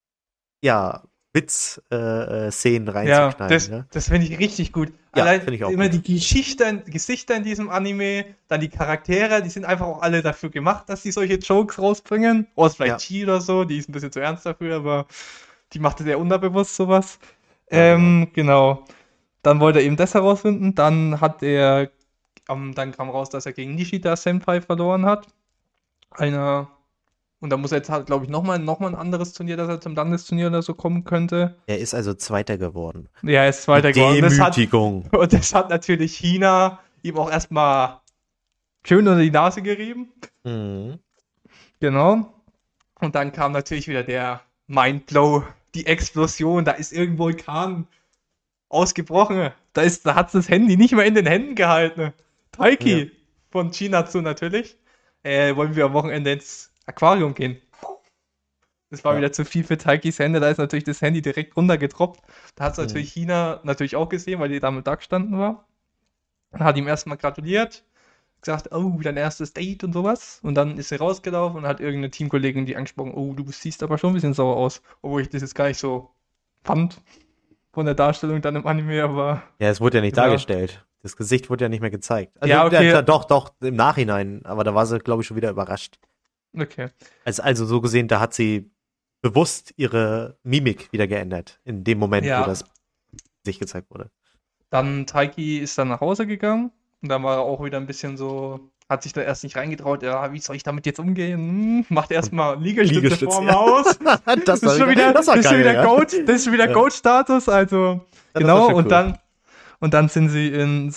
Speaker 3: Witz-Szenen reinzuknallen.
Speaker 2: Ja, das finde ich richtig gut.
Speaker 3: Ja,
Speaker 2: allein
Speaker 3: finde ich auch
Speaker 2: immer
Speaker 3: gut.
Speaker 2: die Gesichter in diesem Anime, dann die Charaktere, die sind einfach auch alle dafür gemacht, dass die solche Jokes rausbringen. Oder vielleicht Chi oder so, die ist ein bisschen zu ernst dafür, aber die macht es eher unterbewusst sowas. Genau. Dann wollte er eben das herausfinden. Dann dann kam raus, dass er gegen Nishida Senpai verloren hat. Und da muss er jetzt halt, glaube ich, nochmal ein anderes Turnier, dass er zum Landesturnier oder so kommen könnte.
Speaker 3: Er ist also Zweiter geworden.
Speaker 2: Ja, er ist Zweiter geworden.
Speaker 3: Demütigung.
Speaker 2: Und das hat natürlich China ihm auch erstmal schön unter die Nase gerieben.
Speaker 3: Mhm.
Speaker 2: Genau. Und dann kam natürlich wieder der Mindblow, die Explosion. Da ist irgendwo ein Vulkan ausgebrochen. Da hat das Handy nicht mehr in den Händen gehalten. Taiki von Chinatsu natürlich. Wollen wir am Wochenende jetzt Aquarium gehen. Das war
Speaker 3: Ja.
Speaker 2: wieder zu viel für Taikis Hände, da ist natürlich das Handy direkt runtergetroppt. Da hat es natürlich China natürlich auch gesehen, weil die damit da gestanden war. Und hat ihm erstmal gratuliert, gesagt, oh, dein erstes Date und sowas. Und dann ist sie rausgelaufen und hat irgendeine Teamkollegin die angesprochen, oh, du siehst aber schon ein bisschen sauer aus. Obwohl ich das jetzt gar nicht so fand von der Darstellung dann im Anime, aber
Speaker 3: Ja, es wurde ja nicht
Speaker 2: Ja.
Speaker 3: dargestellt. Das Gesicht wurde ja nicht mehr gezeigt. Also,
Speaker 2: Ja, okay.
Speaker 3: Doch, im Nachhinein. Aber da war sie, glaube ich, schon wieder überrascht.
Speaker 2: okay.
Speaker 3: Also so gesehen, da hat sie bewusst ihre Mimik wieder geändert. In dem Moment,
Speaker 2: Ja.
Speaker 3: wo das Gesicht gezeigt wurde.
Speaker 2: Dann Taiki ist dann nach Hause gegangen und dann war er auch wieder ein bisschen so, hat sich da erst nicht reingetraut, ja, wie soll ich damit jetzt umgehen? Macht erstmal Liegestütze vorm
Speaker 3: ja.
Speaker 2: Haus.
Speaker 3: das
Speaker 2: Das ist schon wieder,
Speaker 3: das war
Speaker 2: das ist schon
Speaker 3: geil,
Speaker 2: wieder
Speaker 3: ja.
Speaker 2: Goat, das ist schon wieder
Speaker 3: Ja.
Speaker 2: Goat-Status, also
Speaker 3: das
Speaker 2: genau,
Speaker 3: war schon
Speaker 2: und dann sind sie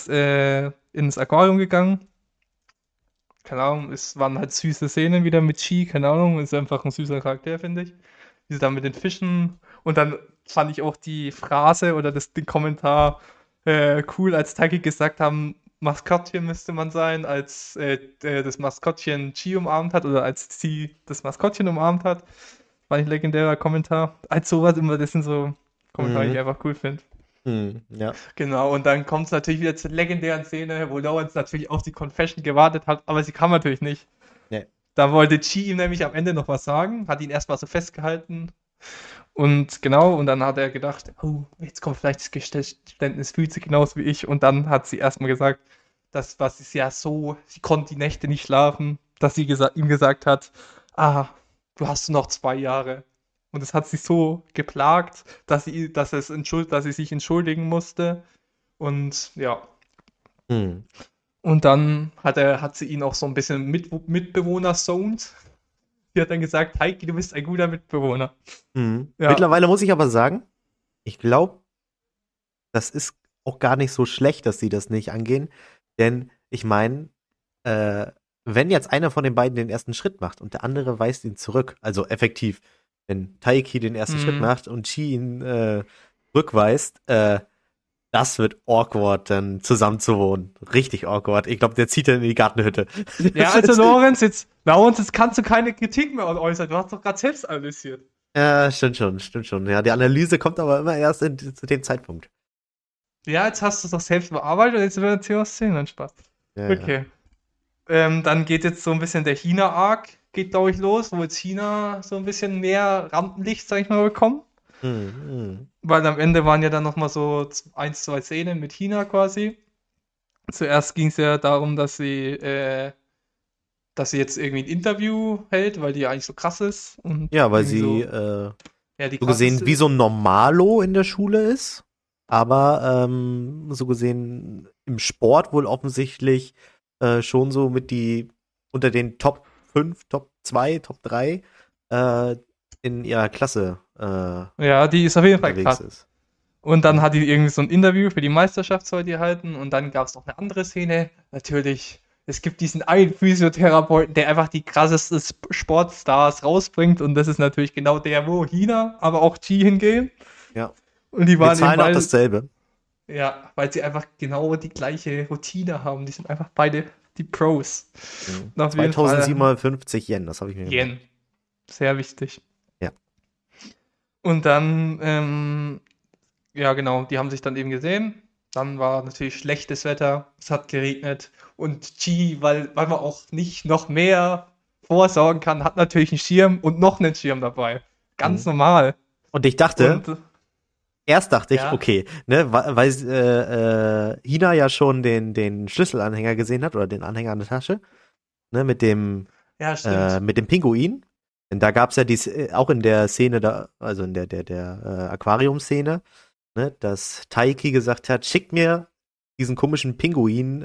Speaker 2: ins Aquarium gegangen. Keine Ahnung, es waren halt süße Szenen wieder mit Chi, keine Ahnung, ist einfach ein süßer Charakter, finde ich. Wie sie dann mit den Fischen und dann fand ich auch die Phrase oder den Kommentar cool, als Taiki gesagt haben, Maskottchen müsste man sein, als das Maskottchen Chi umarmt hat oder als sie das Maskottchen umarmt hat. War ein legendärer Kommentar. Als sowas immer, das sind so Kommentare, die ich einfach cool finde.
Speaker 3: Ja.
Speaker 2: Genau, und dann kommt es natürlich wieder zur legendären Szene, wo Lawrence natürlich auf die Confession gewartet hat, aber sie kam natürlich nicht.
Speaker 3: Nee.
Speaker 2: Da wollte Chi ihm nämlich am Ende noch was sagen, hat ihn erstmal so festgehalten. Und genau, und dann hat er gedacht, oh, jetzt kommt vielleicht das Geständnis, fühlt sie genauso wie ich. Und dann hat sie erstmal gesagt, was ist ja so, sie konnte die Nächte nicht schlafen, dass sie ihm gesagt hat, du hast noch 2 Jahre. Und es hat sie so geplagt, dass sie sich entschuldigen musste. Und ja.
Speaker 3: Hm.
Speaker 2: Und dann hat sie ihn auch so ein bisschen Mitbewohner zoned. Sie hat dann gesagt, Heiki, du bist ein guter Mitbewohner. Ja.
Speaker 3: Mittlerweile muss ich aber sagen, ich glaube, das ist auch gar nicht so schlecht, dass sie das nicht angehen. Denn ich meine, wenn jetzt einer von den beiden den ersten Schritt macht und der andere weist ihn zurück, also effektiv, wenn Taiki den ersten Schritt macht und Chi ihn rückweist, das wird awkward, dann zusammen zu wohnen. Richtig awkward. Ich glaube, der zieht dann in die Gartenhütte.
Speaker 2: Ja, also Lawrence, jetzt kannst du keine Kritik mehr äußern. Du hast doch gerade selbst analysiert.
Speaker 3: Ja, stimmt schon. Ja, die Analyse kommt aber immer erst zu dem Zeitpunkt.
Speaker 2: Ja, jetzt hast du es doch selbst bearbeitet und jetzt wird erzählen, was sehen, dann Spaß.
Speaker 3: Ja,
Speaker 2: Okay. Dann geht jetzt so ein bisschen der China-Arc, geht glaube ich los, wo jetzt China so ein bisschen mehr Rampenlicht, sag ich mal, bekommt. Weil am Ende waren ja dann nochmal so 1, 2 Szenen mit China quasi. Zuerst ging es ja darum, dass sie jetzt irgendwie ein Interview hält, weil die ja eigentlich so krass ist. Und
Speaker 3: Ja, weil
Speaker 2: irgendwie
Speaker 3: sie
Speaker 2: die
Speaker 3: so gesehen
Speaker 2: krasseste
Speaker 3: wie
Speaker 2: ist.
Speaker 3: so ein Normalo in der Schule ist, aber so gesehen im Sport wohl offensichtlich schon so unter den Top 5, Top 2, Top 3 in ihrer Klasse
Speaker 2: Ja, die ist auf jeden Fall
Speaker 3: unterwegs
Speaker 2: krass.
Speaker 3: ist.
Speaker 2: Und dann hat die irgendwie so ein Interview für die Meisterschaft sollte die halten und dann gab es noch eine andere Szene. Natürlich, es gibt diesen einen Physiotherapeuten, der einfach die krassesten Sportstars rausbringt und das ist natürlich genau der, wo Hina, aber auch Chi hingehen.
Speaker 3: Ja.
Speaker 2: Und die
Speaker 3: Wir
Speaker 2: waren
Speaker 3: zahlen
Speaker 2: eben
Speaker 3: auch
Speaker 2: beide,
Speaker 3: dasselbe.
Speaker 2: ja, weil sie einfach genau die gleiche Routine haben. Die sind einfach beide die Pros. Und auf jeden Fall
Speaker 3: 2750 Yen, das habe ich mir gemerkt.
Speaker 2: Yen. Sehr wichtig.
Speaker 3: Ja.
Speaker 2: Und dann, ja genau, die haben sich dann eben gesehen. Dann war natürlich schlechtes Wetter, es hat geregnet. Und Chi, weil man auch nicht noch mehr vorsorgen kann, hat natürlich einen Schirm und noch einen Schirm dabei. Ganz normal.
Speaker 3: Und ich dachte,
Speaker 2: Und
Speaker 3: erst dachte ich,
Speaker 2: Ja.
Speaker 3: okay, ne, weil Hina ja schon den Schlüsselanhänger gesehen hat oder den Anhänger an der Tasche, ne, mit dem
Speaker 2: ja, stimmt.
Speaker 3: Pinguin. Denn da gab es ja auch in der Szene da, also in der Aquarium-Szene, ne, dass Taiki gesagt hat, schickt mir diesen komischen Pinguin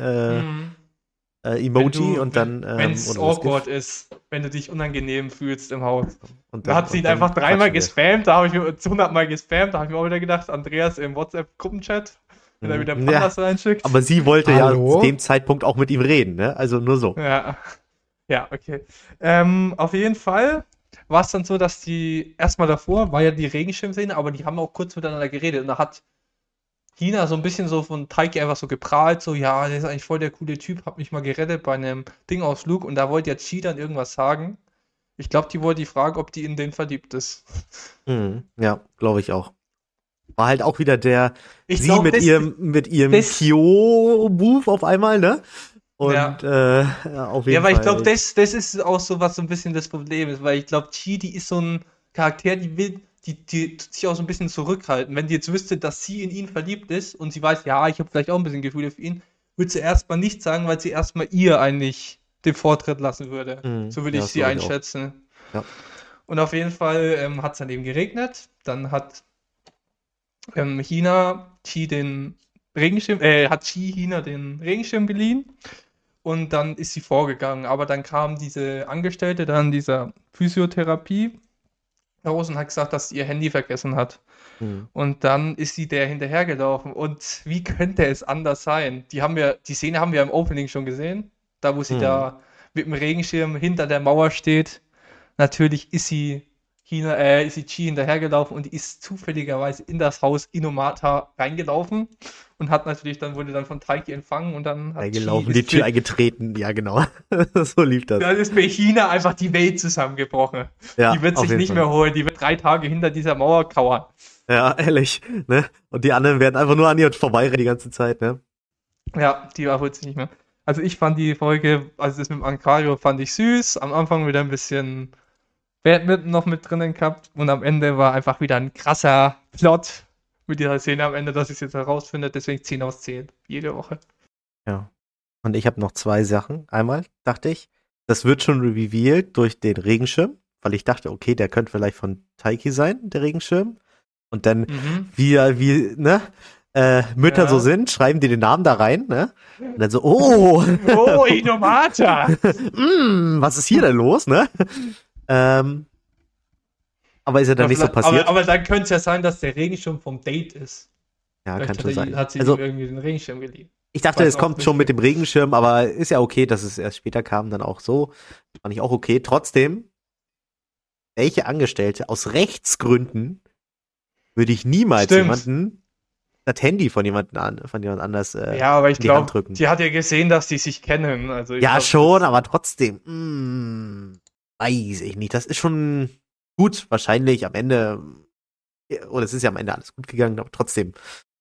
Speaker 3: Emoji und dann
Speaker 2: Wenn es
Speaker 3: oder das
Speaker 2: awkward
Speaker 3: GIF.
Speaker 2: ist, wenn du dich unangenehm fühlst im Haus.
Speaker 3: Und
Speaker 2: Da hat sie ihn
Speaker 3: dann
Speaker 2: einfach dreimal
Speaker 3: quatschen wir.
Speaker 2: gespammt, da habe ich mir 100-mal gespammt, da habe ich mir auch wieder gedacht, Andreas im WhatsApp-Gruppenchat, wenn er wieder
Speaker 3: Ja.
Speaker 2: Pandas reinschickt.
Speaker 3: Aber sie wollte
Speaker 1: Hallo?
Speaker 3: ja zu dem Zeitpunkt auch mit ihm reden, ne? Also nur so.
Speaker 2: Ja, ja, okay. Auf jeden Fall war es dann so, dass die erstmal davor war ja die Regenschirmszene, aber die haben auch kurz miteinander geredet und da hat Hina so ein bisschen so von Taiki einfach so geprahlt, so, ja, der ist eigentlich voll der coole Typ, hat mich mal gerettet bei einem Dingausflug und da wollte ja Chi dann irgendwas sagen. Ich glaube, die wollte die Frage, ob die in den verliebt ist.
Speaker 3: Ja, glaube ich auch. War halt auch wieder
Speaker 2: Ich
Speaker 3: sie
Speaker 2: glaub,
Speaker 3: mit ihrem Kyo-Move auf einmal, ne? Und auf jeden Fall.
Speaker 2: Ja, weil ich glaube, das ist auch so, was so ein bisschen das Problem ist, weil ich glaube, Chi, die ist so ein Charakter, die tut sich auch so ein bisschen zurückhalten. Wenn die jetzt wüsste, dass sie in ihn verliebt ist und sie weiß, ja, ich habe vielleicht auch ein bisschen Gefühle für ihn, würde sie erstmal nichts sagen, weil sie erstmal ihr eigentlich den Vortritt lassen würde. So würde ich sie einschätzen.
Speaker 3: Ja.
Speaker 2: Und auf jeden Fall hat es dann eben geregnet. Dann hat China Chi den Regenschirm, hat Chi China den Regenschirm geliehen. Und dann ist sie vorgegangen. Aber dann kam diese Angestellte dann dieser Physiotherapie raus und hat gesagt, dass sie ihr Handy vergessen hat. Und dann ist sie der hinterhergelaufen. Und wie könnte es anders sein? Die Szene haben wir im Opening schon gesehen. Da, wo sie da mit dem Regenschirm hinter der Mauer steht. Natürlich ist sie Chi hinterhergelaufen und die ist zufälligerweise in das Haus Inomata reingelaufen und wurde dann von Taiki empfangen und dann hat
Speaker 3: reingelaufen, die Tür eingetreten, ja genau. So lief das.
Speaker 2: Dann ist bei China einfach die Welt zusammengebrochen.
Speaker 3: Ja,
Speaker 2: die wird sich nicht mehr holen, die wird 3 Tage hinter dieser Mauer kauern.
Speaker 3: Ja, ehrlich, ne? Und die anderen werden einfach nur an ihr vorbeirennen die ganze Zeit, ne?
Speaker 2: Ja, die holt sich nicht mehr. Also ich fand die Folge, also das mit dem Aquario fand ich süß, am Anfang wieder ein bisschen Badminton noch mit drinnen gehabt und am Ende war einfach wieder ein krasser Plot mit dieser Szene am Ende, dass ich es jetzt herausfinde, deswegen 10 aus 10, jede Woche.
Speaker 3: Ja. Und ich habe noch 2 Sachen. Einmal dachte ich, das wird schon revealed durch den Regenschirm, weil ich dachte, okay, der könnte vielleicht von Taiki sein, der Regenschirm. Und dann, Mütter so sind, schreiben die den Namen da rein, ne? Und dann so, oh,
Speaker 2: Inomata!
Speaker 3: Was ist hier denn los, ne? Aber ist ja dann nicht so passiert.
Speaker 2: Aber dann könnte es ja sein, dass der Regenschirm vom Date ist.
Speaker 3: Ja,
Speaker 2: vielleicht
Speaker 3: kann schon sein.
Speaker 2: Hat sie ihm irgendwie den Regenschirm geliehen.
Speaker 3: Ich dachte, es kommt schon mit dem Regenschirm, aber ist ja okay, dass es erst später kam, dann auch so. Fand ich auch okay. Trotzdem, welche Angestellte aus Rechtsgründen würde ich niemals jemanden das Handy von jemand anders
Speaker 2: ja, aber ich glaube, die hat ja gesehen, dass die sich kennen. Also
Speaker 3: ja, schon, aber trotzdem, weiß ich nicht. Das ist schon gut, wahrscheinlich am Ende, oder es ist ja am Ende alles gut gegangen, aber trotzdem.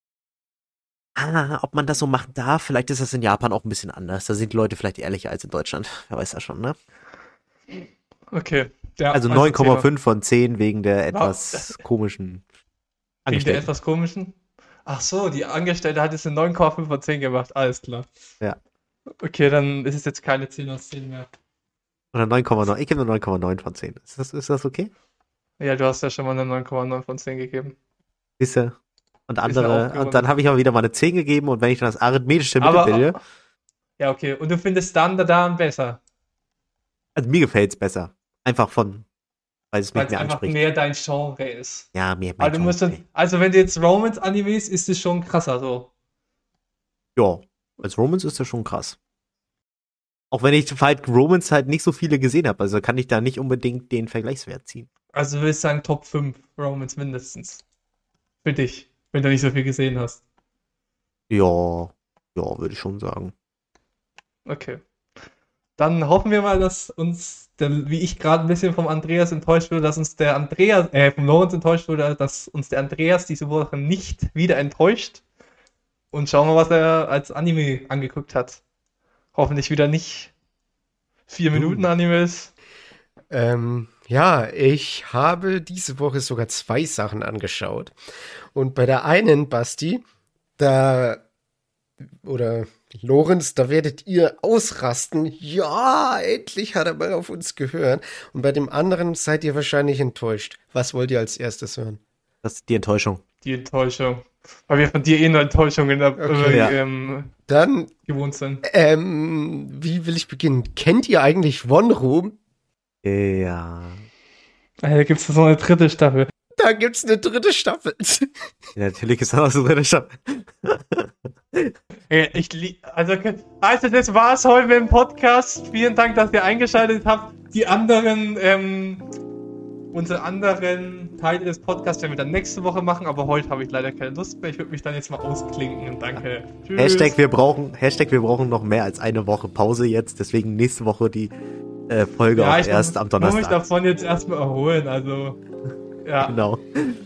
Speaker 3: Ob man das so machen darf, vielleicht ist das in Japan auch ein bisschen anders. Da sind die Leute vielleicht ehrlicher als in Deutschland. Wer weiß das schon, ne?
Speaker 2: Okay. Ja,
Speaker 3: also 9,5 von 10 wegen der etwas komischen Angestellten.
Speaker 2: Wegen der etwas komischen? Ach so, die Angestellte hat jetzt eine 9,5 von 10 gemacht, alles klar.
Speaker 3: Ja.
Speaker 2: Okay, dann ist es jetzt keine 10 aus 10 mehr.
Speaker 3: Oder 9,9, ich gebe nur 9,9 von 10. Ist das okay?
Speaker 2: Ja, du hast ja schon mal eine 9,9 von 10 gegeben.
Speaker 3: Siehst du? Und dann habe ich aber wieder mal eine 10 gegeben und wenn ich dann das arithmetische Mittelbilde.
Speaker 2: Ja, okay. Und du findest dann besser?
Speaker 3: Also mir gefällt es besser. Einfach weil es mich mehr anspricht.
Speaker 2: Weil es einfach mehr dein Genre ist.
Speaker 3: Ja, mehr
Speaker 2: also wenn du jetzt Romance-Animes, ist es schon krasser so.
Speaker 3: Ja, als Romance ist das schon krass. Auch wenn ich halt Romance halt nicht so viele gesehen habe, also kann ich da nicht unbedingt den Vergleichswert ziehen.
Speaker 2: Also du willst sagen Top 5 Romance mindestens. Für dich, wenn du nicht so viel gesehen hast.
Speaker 3: Ja, würde ich schon sagen.
Speaker 2: Okay. Dann hoffen wir mal, dass uns, wie ich gerade ein bisschen vom Andreas enttäuscht wurde, dass uns der Andreas, vom Lorenz enttäuscht wurde, dass uns der Andreas diese Woche nicht wieder enttäuscht. Und schauen wir, was er als Anime angeguckt hat. Hoffentlich wieder nicht 4 Minuten Animes.
Speaker 1: Ja, ich habe diese Woche sogar 2 Sachen angeschaut. Und bei der einen, Basti, Lorenz, da werdet ihr ausrasten. Ja, endlich hat er mal auf uns gehört. Und bei dem anderen seid ihr wahrscheinlich enttäuscht. Was wollt ihr als erstes hören?
Speaker 3: Das ist die Enttäuschung.
Speaker 2: Die Enttäuschung. Weil wir von dir eine Enttäuschung
Speaker 1: dann
Speaker 2: gewohnt sind.
Speaker 1: Wie will ich beginnen? Kennt ihr eigentlich One Room?
Speaker 3: Ja.
Speaker 2: Da gibt es so eine 3. Staffel.
Speaker 1: Da gibt's eine 3. Staffel.
Speaker 3: Ja, natürlich ist das eine 3. Staffel.
Speaker 2: Also das war's heute mit dem Podcast. Vielen Dank, dass ihr eingeschaltet habt. Unsere anderen Teile des Podcasts werden wir dann nächste Woche machen, aber heute habe ich leider keine Lust mehr. Ich würde mich dann jetzt mal ausklinken. Danke. Tschüss.
Speaker 3: Hashtag wir brauchen noch mehr als eine Woche Pause jetzt. Deswegen nächste Woche die Folge auch erst am Donnerstag.
Speaker 2: Ich muss mich davon jetzt erstmal erholen, also ja.
Speaker 3: Genau.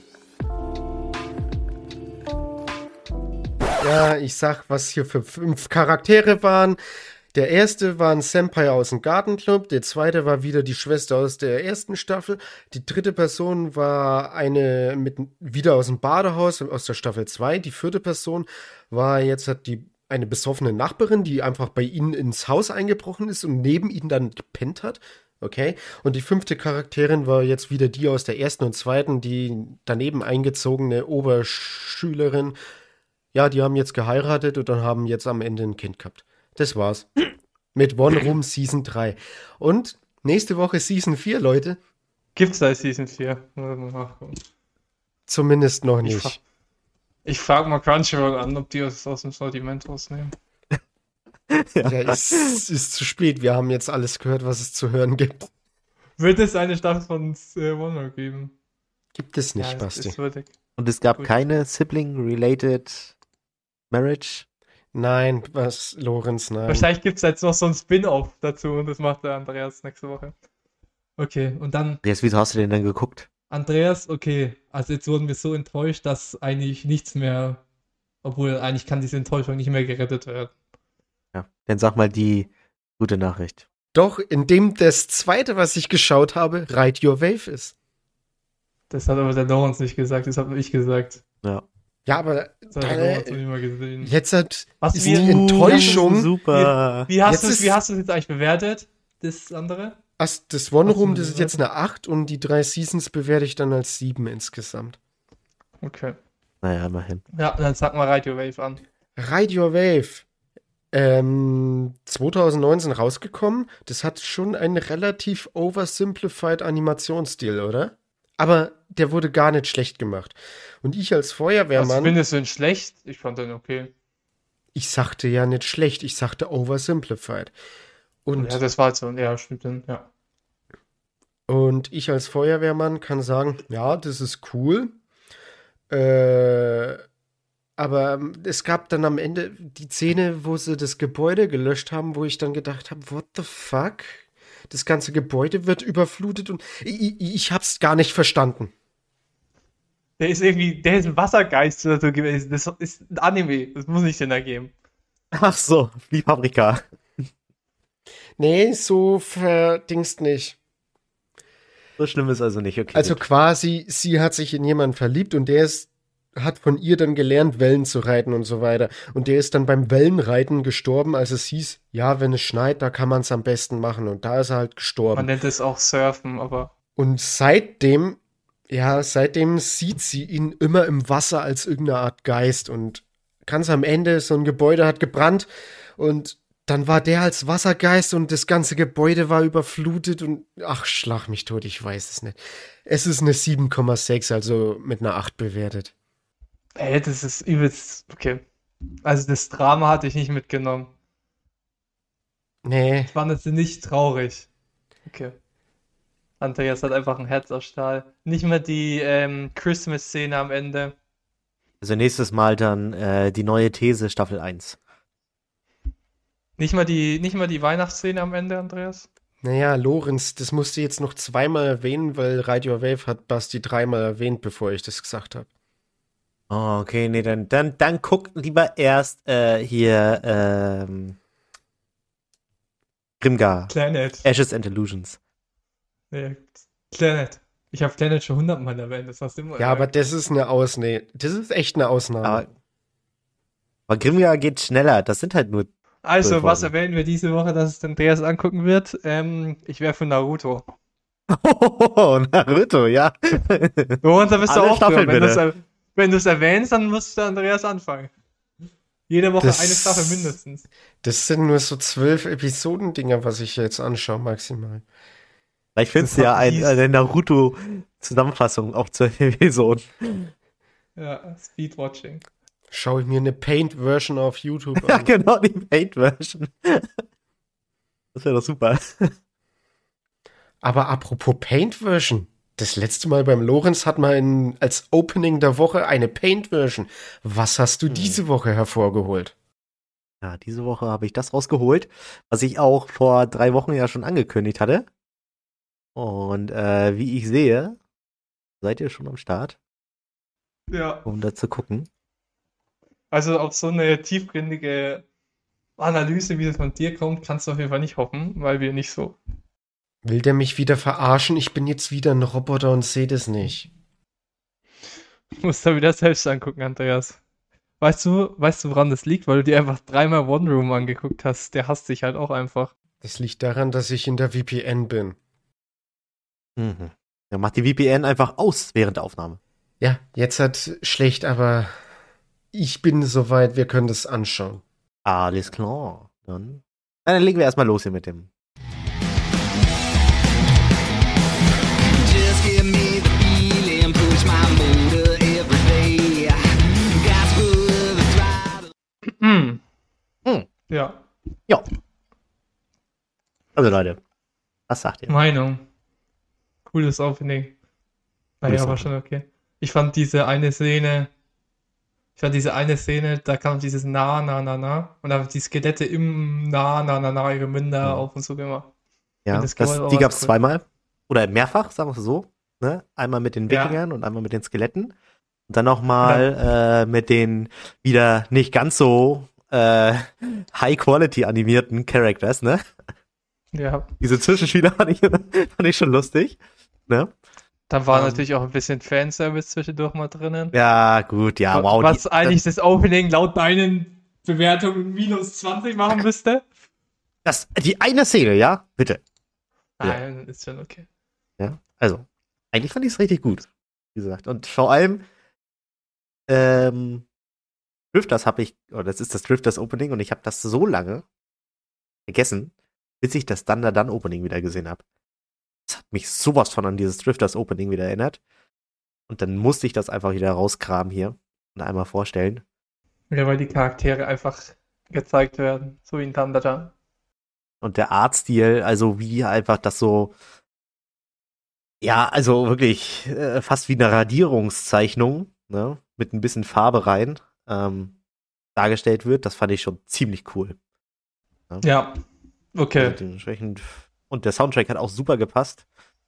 Speaker 1: Ja, ich sag, was hier für 5 Charaktere waren. Der erste war ein Senpai aus dem Gartenclub, der zweite war wieder die Schwester aus der ersten Staffel, die dritte Person war eine wieder aus dem Badehaus, aus der Staffel 2, die vierte Person war jetzt eine besoffene Nachbarin, die einfach bei ihnen ins Haus eingebrochen ist und neben ihnen dann gepennt hat. Okay, und die 5. Charakterin war jetzt wieder die aus der ersten und zweiten, die daneben eingezogene Oberschülerin. Ja, die haben jetzt geheiratet und dann haben jetzt am Ende ein Kind gehabt. Das war's. Mit One Room Season 3. Und nächste Woche Season 4, Leute.
Speaker 2: Gibt's da Season 4?
Speaker 1: Zumindest noch nicht.
Speaker 2: Ich frage mal Crunchyroll an, ob die es aus dem Sortiment rausnehmen.
Speaker 1: Ja, es ist zu spät. Wir haben jetzt alles gehört, was es zu hören gibt.
Speaker 2: Wird es eine Staffel von One More geben?
Speaker 1: Gibt es nicht,
Speaker 2: ja,
Speaker 1: Basti.
Speaker 3: Und es gab keine Sibling-related Marriage?
Speaker 1: Nein, was, Lorenz, nein.
Speaker 2: Wahrscheinlich gibt es jetzt noch so ein Spin-off dazu und das macht der Andreas nächste Woche. Okay, und dann...
Speaker 3: Andreas, wieso hast du den denn geguckt?
Speaker 2: Andreas, okay, also jetzt wurden wir so enttäuscht, dass eigentlich nichts mehr, obwohl eigentlich kann diese Enttäuschung nicht mehr gerettet werden.
Speaker 3: Ja, dann sag mal die gute Nachricht.
Speaker 1: Doch, indem das zweite, was ich geschaut habe, Ride Your Wave ist.
Speaker 2: Das hat aber der Lorenz nicht gesagt, das habe nur ich gesagt.
Speaker 3: Ja.
Speaker 1: Ja, aber
Speaker 2: Das hat der Lorenz noch nicht mal gesehen.
Speaker 1: jetzt ist
Speaker 2: wie-
Speaker 1: die Enttäuschung.
Speaker 3: Super.
Speaker 2: Wie hast
Speaker 1: Jetzt
Speaker 2: du es jetzt eigentlich bewertet, das andere?
Speaker 1: Das One Room,
Speaker 2: Hast du
Speaker 1: das ist jetzt eine 8 und die 3 Seasons bewerte ich dann als 7 insgesamt.
Speaker 2: Okay.
Speaker 3: Naja, immerhin.
Speaker 2: Ja, dann sag mal Ride Your Wave an.
Speaker 1: Ride Your Wave. 2019 rausgekommen. Das hat schon einen relativ oversimplified Animationsstil, oder? Aber der wurde gar nicht schlecht gemacht. Und ich als
Speaker 2: Was
Speaker 1: Feuerwehrmann,
Speaker 2: findest du denn schlecht? Ich fand den okay.
Speaker 1: ich sagte ja nicht schlecht, ich sagte oversimplified. Und
Speaker 2: Ja, das war so, ja, stimmt dann, ja.
Speaker 1: Und ich als Feuerwehrmann kann sagen, ja, das ist cool. Aber es gab dann am Ende die Szene, wo sie das Gebäude gelöscht haben, wo ich dann gedacht habe, what the fuck? Das ganze Gebäude wird überflutet und ich hab's gar nicht verstanden.
Speaker 2: Der ist ein Wassergeist oder so gewesen. Das ist ein Anime, das muss nicht Sinn ergeben.
Speaker 3: Ach so, wie Paprika.
Speaker 1: Nee, so verdingst nicht.
Speaker 3: So schlimm ist also nicht, okay.
Speaker 1: Also
Speaker 3: gut.
Speaker 1: quasi, sie hat sich in jemanden verliebt und hat von ihr dann gelernt, Wellen zu reiten und so weiter. Und der ist dann beim Wellenreiten gestorben, als es hieß, ja, wenn es schneit, da kann man es am besten machen. Und da ist er halt gestorben.
Speaker 2: Man nennt es auch Surfen, aber
Speaker 1: Und seitdem sieht sie ihn immer im Wasser als irgendeine Art Geist. Und ganz am Ende, so ein Gebäude hat gebrannt und dann war der als Wassergeist und das ganze Gebäude war überflutet und ach, schlag mich tot, ich weiß es nicht. Es ist eine 7,6, also mit einer 8 bewertet.
Speaker 2: das ist übelst, okay. Also das Drama hatte ich nicht mitgenommen.
Speaker 1: Nee,
Speaker 2: Ich fand es nicht traurig. Okay. Andreas hat einfach ein Herz aus Stahl. Nicht mehr die Christmas-Szene am Ende.
Speaker 3: Also nächstes Mal dann die neue These Staffel 1.
Speaker 2: Nicht mal die Weihnachtsszene am Ende, Andreas?
Speaker 1: naja, Lorenz, das musst du jetzt noch zweimal erwähnen, weil Ride Your Wave hat Basti 3-mal erwähnt, bevor ich das gesagt habe.
Speaker 3: Oh, okay, nee, dann guck lieber erst hier Grimgar.
Speaker 2: Planet.
Speaker 3: Ashes and Illusions.
Speaker 2: Nee, Planet. Ich habe Planet schon 100-mal erwähnt, das hast du immer
Speaker 1: Ja, aber
Speaker 2: erwähnt.
Speaker 1: das ist eine Ausnahme. Das ist echt eine Ausnahme.
Speaker 3: Aber Grimgar geht schneller. Das sind halt nur.
Speaker 2: Also,
Speaker 3: 12
Speaker 2: was
Speaker 3: Folgen.
Speaker 2: erwähnen wir diese Woche, dass es Andreas angucken wird? Ich wäre für Naruto.
Speaker 3: Oh, Naruto, ja.
Speaker 2: Und da bist du
Speaker 3: Alle
Speaker 2: auch
Speaker 3: Staffeln,
Speaker 2: für.
Speaker 3: bitte.
Speaker 2: Wenn du es erwähnst, dann muss der Andreas anfangen. Jede Woche
Speaker 1: Das-
Speaker 2: eine Staffel mindestens.
Speaker 1: Das sind nur so 12 Episoden-Dinger, was ich jetzt anschaue, maximal.
Speaker 3: Vielleicht findest du
Speaker 2: Das
Speaker 3: ja
Speaker 2: hat hieß-
Speaker 3: eine Naruto-Zusammenfassung auf 12 Episoden.
Speaker 2: Ja, Speedwatching.
Speaker 1: Schaue ich mir eine Paint-Version auf YouTube
Speaker 3: Ja,
Speaker 1: an.
Speaker 3: genau, die Paint-Version. Das wäre doch super.
Speaker 1: Aber apropos Paint-Version. Das letzte Mal beim Lorenz hat man als Opening der Woche eine Paint-Version. Was hast du diese Woche hervorgeholt?
Speaker 3: Ja, diese Woche habe ich das rausgeholt, was ich auch vor 3 Wochen ja schon angekündigt hatte. Und wie ich sehe, seid ihr schon am Start,
Speaker 2: Ja.
Speaker 3: um da zu gucken.
Speaker 2: Also auf so eine tiefgründige Analyse, wie das von dir kommt, kannst du auf jeden Fall nicht hoffen, weil wir nicht so.
Speaker 1: Will der mich wieder verarschen? Ich bin jetzt wieder ein Roboter und sehe das nicht.
Speaker 2: Du musst da wieder selbst angucken, Andreas. Weißt du, woran das liegt? Weil du dir einfach 3-mal One Room angeguckt hast. Der hasst dich halt auch einfach.
Speaker 1: Das liegt daran, dass ich in der VPN bin.
Speaker 3: Mhm. Dann macht die VPN einfach aus während der Aufnahme.
Speaker 1: Ja, jetzt hat schlecht, aber ich bin soweit, wir können das anschauen.
Speaker 3: Alles klar. Dann legen wir erstmal los hier mit dem.
Speaker 5: Just give me the feeling, push my motor every day. Gas for the throttle.
Speaker 2: Ja,
Speaker 3: Ja. Also Leute, was sagt ihr?
Speaker 2: Meinung. Cooles Opening. Naja,
Speaker 3: Cooles
Speaker 2: war schon okay. Ich fand diese eine Szene, da kam dieses Na, na, na, na. Und da haben die Skelette im Na, na, na, na ihre Münder auf und so gemacht.
Speaker 3: Ja,
Speaker 2: das Geräusch war
Speaker 3: die
Speaker 2: ganz
Speaker 3: gab es
Speaker 2: cool.
Speaker 3: zweimal. Oder mehrfach, sagen wir es so. Ne? Einmal mit den
Speaker 2: Ja.
Speaker 3: Wikingern und einmal mit den Skeletten. Und dann nochmal mit den wieder nicht ganz so High-Quality animierten Characters, ne?
Speaker 2: Ja,
Speaker 3: Diese Zwischenspieler fand ich schon lustig. Ne?
Speaker 2: da war
Speaker 3: Ähm.
Speaker 2: natürlich auch ein bisschen Fanservice zwischendurch mal drinnen.
Speaker 3: Ja, gut, ja, wow.
Speaker 2: Was eigentlich das Opening laut deinen Bewertungen minus 20 machen müsste.
Speaker 3: Die eine Szene, ja? Bitte.
Speaker 2: Nein, ist schon okay.
Speaker 3: Ja, also, eigentlich fand ich es richtig gut, wie gesagt. Und vor allem, Drifters das ist das Drifters Opening und ich habe das so lange vergessen, bis ich das Dann Opening wieder gesehen habe. Das hat mich sowas von an dieses Drifters Opening wieder erinnert. Und dann musste ich das einfach wieder rauskramen hier und einmal vorstellen.
Speaker 2: Ja, weil die Charaktere einfach gezeigt werden, so wie in Thunder.
Speaker 3: Und der Artstil, also wie einfach das so, ja, also wirklich fast wie eine Radierungszeichnung, ne, mit ein bisschen Farbe rein, dargestellt wird, das fand ich schon ziemlich cool.
Speaker 2: Ja, okay.
Speaker 3: Also dementsprechend, und der Soundtrack hat auch super gepasst.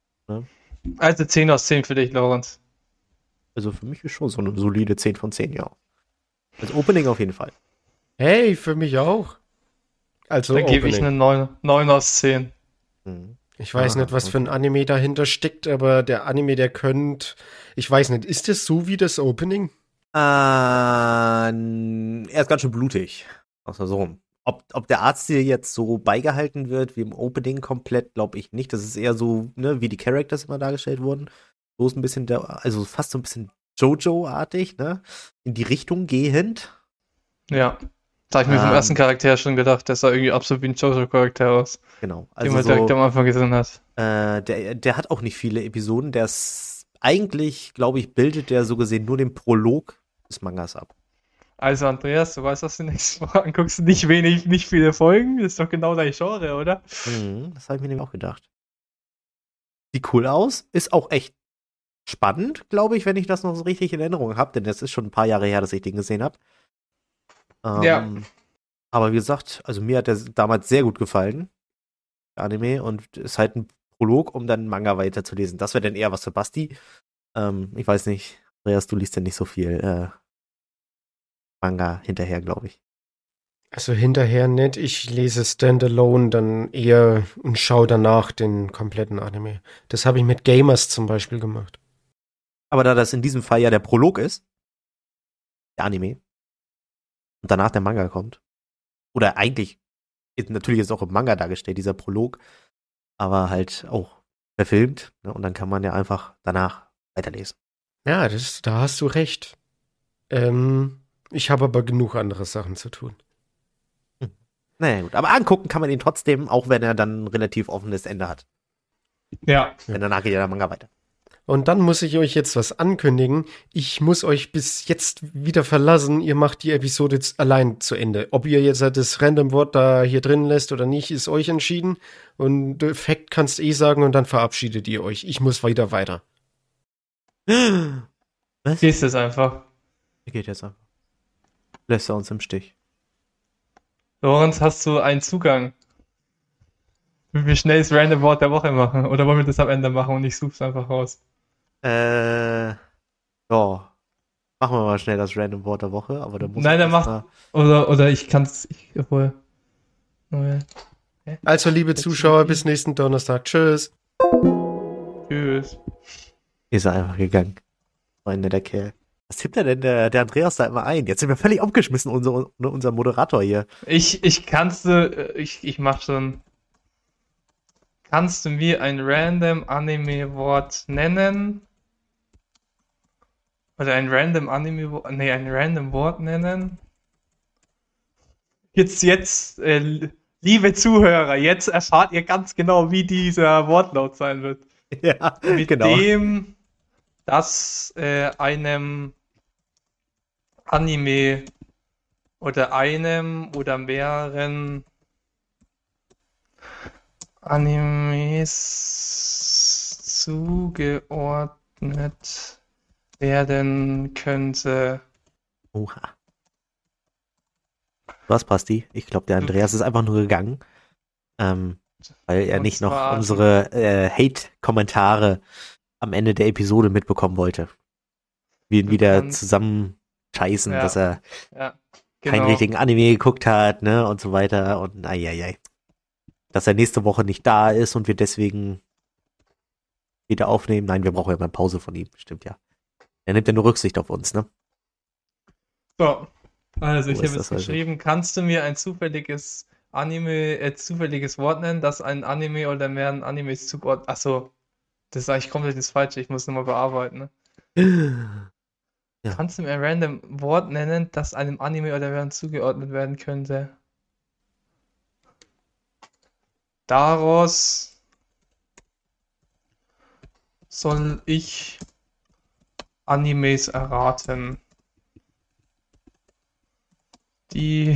Speaker 2: Also 10 aus 10 für dich, Lorenz.
Speaker 3: Also für mich ist schon so eine solide 10 von 10, ja. Als Opening auf jeden Fall.
Speaker 1: Hey, für mich auch. Also
Speaker 2: Dann gebe ich
Speaker 1: Opening.
Speaker 2: eine 9 aus 10.
Speaker 3: Mhm.
Speaker 1: Ich weiß
Speaker 3: Ah,
Speaker 1: nicht, was für ein Anime dahinter steckt, aber der Anime, der könnte, ich weiß nicht, ist das so wie das Opening?
Speaker 3: Er ist ganz schön blutig. Also so rum. Ob der Artstil jetzt so beigehalten wird wie im Opening komplett, glaube ich nicht. Das ist eher so, ne, wie die Characters immer dargestellt wurden. So ist ein bisschen also fast so ein bisschen Jojo-artig, ne? In die Richtung gehend.
Speaker 2: Ja. Da habe ich mir vom ersten Charakter schon gedacht, der sah irgendwie absolut wie ein Jojo-Charakter aus,
Speaker 3: Genau.
Speaker 2: den man direkt am Anfang gesehen hat.
Speaker 3: Der hat auch nicht viele Episoden. Der ist eigentlich, glaube ich, bildet der so gesehen nur den Prolog des Mangas ab.
Speaker 2: Also Andreas, du weißt, was du nächstes Mal anguckst. Nicht viele Folgen. Das ist doch genau dein Genre, oder?
Speaker 3: Das habe ich mir nämlich auch gedacht. Sieht cool aus. Ist auch echt spannend, glaube ich, wenn ich das noch so richtig in Erinnerung habe. Denn das ist schon ein paar Jahre her, dass ich den gesehen habe.
Speaker 2: Ja.
Speaker 3: Aber wie gesagt, also mir hat der damals sehr gut gefallen. Der Anime. Und ist halt ein Prolog, um dann Manga weiterzulesen. Das wäre dann eher was für Basti. Ich weiß nicht. Andreas, du liest ja nicht so viel Manga hinterher, glaube ich.
Speaker 1: Also hinterher nicht, ich lese Standalone dann eher und schaue danach den kompletten Anime. Das habe ich mit Gamers zum Beispiel gemacht.
Speaker 3: Aber da das in diesem Fall ja der Prolog ist, der Anime, und danach der Manga kommt, oder eigentlich, natürlich ist auch im Manga dargestellt, dieser Prolog, aber halt auch verfilmt, ne, und dann kann man ja einfach danach weiterlesen.
Speaker 1: Ja, da hast du recht. Ich habe aber genug andere Sachen zu tun.
Speaker 3: Naja, gut, aber angucken kann man ihn trotzdem, auch wenn er dann ein relativ offenes Ende hat.
Speaker 2: Ja.
Speaker 3: Denn danach geht ja der Manga weiter.
Speaker 1: Und dann muss ich euch jetzt was ankündigen. Ich muss euch bis jetzt wieder verlassen. Ihr macht die Episode allein zu Ende. Ob ihr jetzt das Random-Wort da hier drin lässt oder nicht, ist euch entschieden. Und Fact kannst sagen und dann verabschiedet ihr euch. Ich muss weiter.
Speaker 3: Was?
Speaker 2: Gehst es einfach.
Speaker 3: Er geht jetzt einfach. Lässt er uns im Stich.
Speaker 2: Lorenz, hast du einen Zugang? Wie wir schnell das Random Wort der Woche machen? Oder wollen wir das am Ende machen und ich suche es einfach raus?
Speaker 3: Ja. Machen wir mal schnell das Random Wort der Woche, aber da muss
Speaker 2: Nein,
Speaker 3: ich
Speaker 2: dann
Speaker 3: erst
Speaker 2: mach.
Speaker 3: mal.
Speaker 2: Oder ich kann es. Obwohl.
Speaker 1: Also, liebe Zuschauer, bis nächsten Donnerstag. Tschüss.
Speaker 2: Tschüss.
Speaker 3: Ist er einfach gegangen. War ein netter Kerl. Was tippt er denn der Andreas da immer ein? Jetzt sind wir völlig aufgeschmissen, unser Moderator hier.
Speaker 2: Ich mach schon. Kannst du mir ein random Anime-Wort nennen? Oder ein random Anime-Wort? Nee, ein random Wort nennen? Liebe Zuhörer, jetzt erfahrt ihr ganz genau, wie dieser Wortlaut sein wird.
Speaker 3: Ja,
Speaker 2: Mit
Speaker 3: genau.
Speaker 2: dem, dass einem Anime oder einem oder mehreren Animes zugeordnet werden könnte.
Speaker 3: Oha. Was, Basti? Ich glaube, der Andreas ist einfach nur gegangen, weil er
Speaker 2: Und
Speaker 3: nicht noch
Speaker 2: zwar-
Speaker 3: unsere Hate-Kommentare am Ende der Episode mitbekommen wollte. Wir ihn
Speaker 2: Du
Speaker 3: wieder
Speaker 2: kannst-
Speaker 3: zusammenscheißen,
Speaker 2: Ja,
Speaker 3: dass er
Speaker 2: Ja,
Speaker 3: keinen
Speaker 2: genau.
Speaker 3: richtigen Anime geguckt hat, ne, und so weiter und eieiei. Dass er nächste Woche nicht da ist und wir deswegen wieder aufnehmen. Nein, wir brauchen ja mal Pause von ihm, stimmt ja. Er nimmt ja nur Rücksicht auf uns, ne?
Speaker 2: So, also ich
Speaker 3: So
Speaker 2: habe
Speaker 3: ist
Speaker 2: jetzt
Speaker 3: das also.
Speaker 2: geschrieben, kannst du mir ein zufälliges zufälliges Wort nennen, das ein Anime oder mehreren Animes zugeordnet. Achso, das ist eigentlich komplett das Falsche, ich muss nochmal bearbeiten. Ne?
Speaker 3: Ja.
Speaker 2: Kannst du mir ein random Wort nennen, das einem Anime oder mehreren zugeordnet werden könnte? Daraus soll ich Animes erraten, die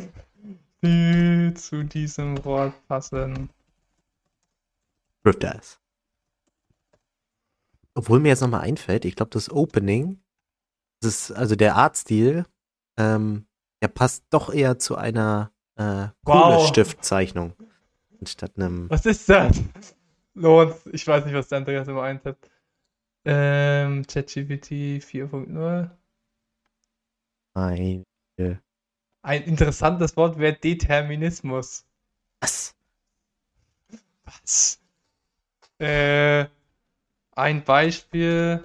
Speaker 2: zu diesem Wort passen.
Speaker 3: Drifters. Obwohl mir jetzt nochmal einfällt, ich glaube, das Opening, das ist also der Artstil, der passt doch eher zu einer Kohlestiftzeichnung anstatt einem.
Speaker 2: Was ist das? Lorenz, ich weiß nicht, was der Andreas immer eintippt. ChatGPT 4.0.
Speaker 3: Ein.
Speaker 2: Ein interessantes Wort wäre Determinismus.
Speaker 3: Was?
Speaker 2: Was? Ein Beispiel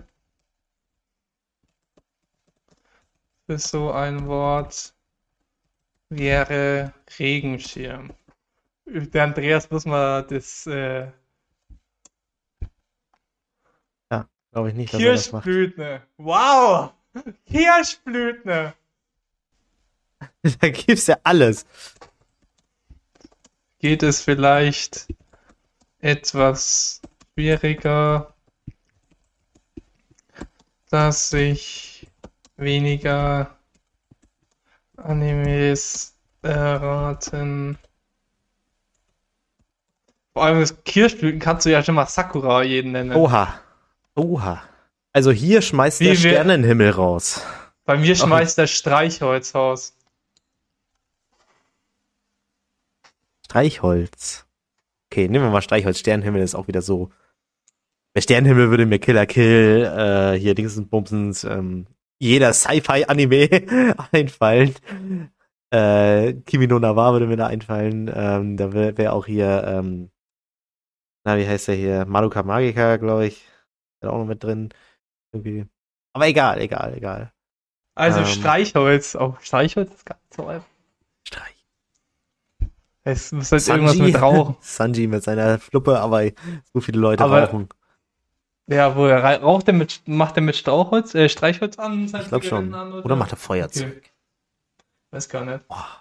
Speaker 2: für so ein Wort wäre Regenschirm. Der Andreas muss mal das
Speaker 3: Glaube ich nicht, dass er das macht.
Speaker 2: Kirschblütne. Wow! Kirschblütne.
Speaker 3: Da gibt's ja alles.
Speaker 2: Geht es vielleicht etwas schwieriger, dass ich weniger Animes erraten. Vor allem das Kirschblüten kannst du ja schon mal Sakura jeden nennen.
Speaker 3: Oha. Also hier schmeißt
Speaker 2: Wie
Speaker 3: der
Speaker 2: wir-
Speaker 3: Sternenhimmel raus.
Speaker 2: Bei mir schmeißt der Streichholz raus.
Speaker 3: Streichholz. Okay, nehmen wir mal Streichholz. Sternenhimmel ist auch wieder so. Bei Sternenhimmel würde mir Killer Kill, hier Dingsens Bumsens, jeder Sci-Fi-Anime einfallen. Kimi no Na wa würde mir da einfallen. Da wäre auch hier, wie heißt der hier? Madoka Magica, glaube ich. Ist auch noch mit drin. Irgendwie. Aber egal.
Speaker 2: Also Streichholz. Oh, Streichholz ist gar nicht so einfach.
Speaker 3: Streich.
Speaker 2: Es muss halt irgendwas mit Rauch.
Speaker 3: Sanji mit seiner Fluppe, aber so viele Leute
Speaker 2: Aber-
Speaker 3: rauchen.
Speaker 2: Ja, wo raucht er macht er mit Streichholz an?
Speaker 3: Ich glaube schon. Oder macht er Feuerzeug?
Speaker 2: Okay. Weiß gar nicht.
Speaker 3: Boah.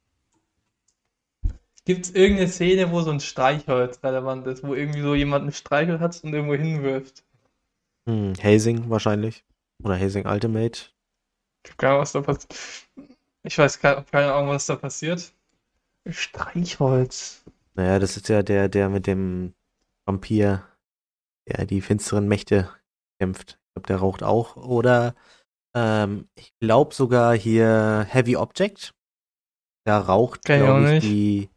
Speaker 2: Gibt es irgendeine Szene, wo so ein Streichholz relevant ist, wo irgendwie so jemand ein Streichholz hat und irgendwo hinwirft?
Speaker 3: Hazing wahrscheinlich. Oder Hazing Ultimate.
Speaker 2: Ich hab keine Ahnung, was da passiert. Ich weiß keine Ahnung, was da passiert. Streichholz.
Speaker 3: Naja, das ist ja der mit dem Vampir, der die finsteren Mächte kämpft. Ich glaube, der raucht auch. Oder ich glaube sogar hier Heavy Object. Da raucht,
Speaker 2: Kenn ich auch
Speaker 3: glaube ich,
Speaker 2: nicht.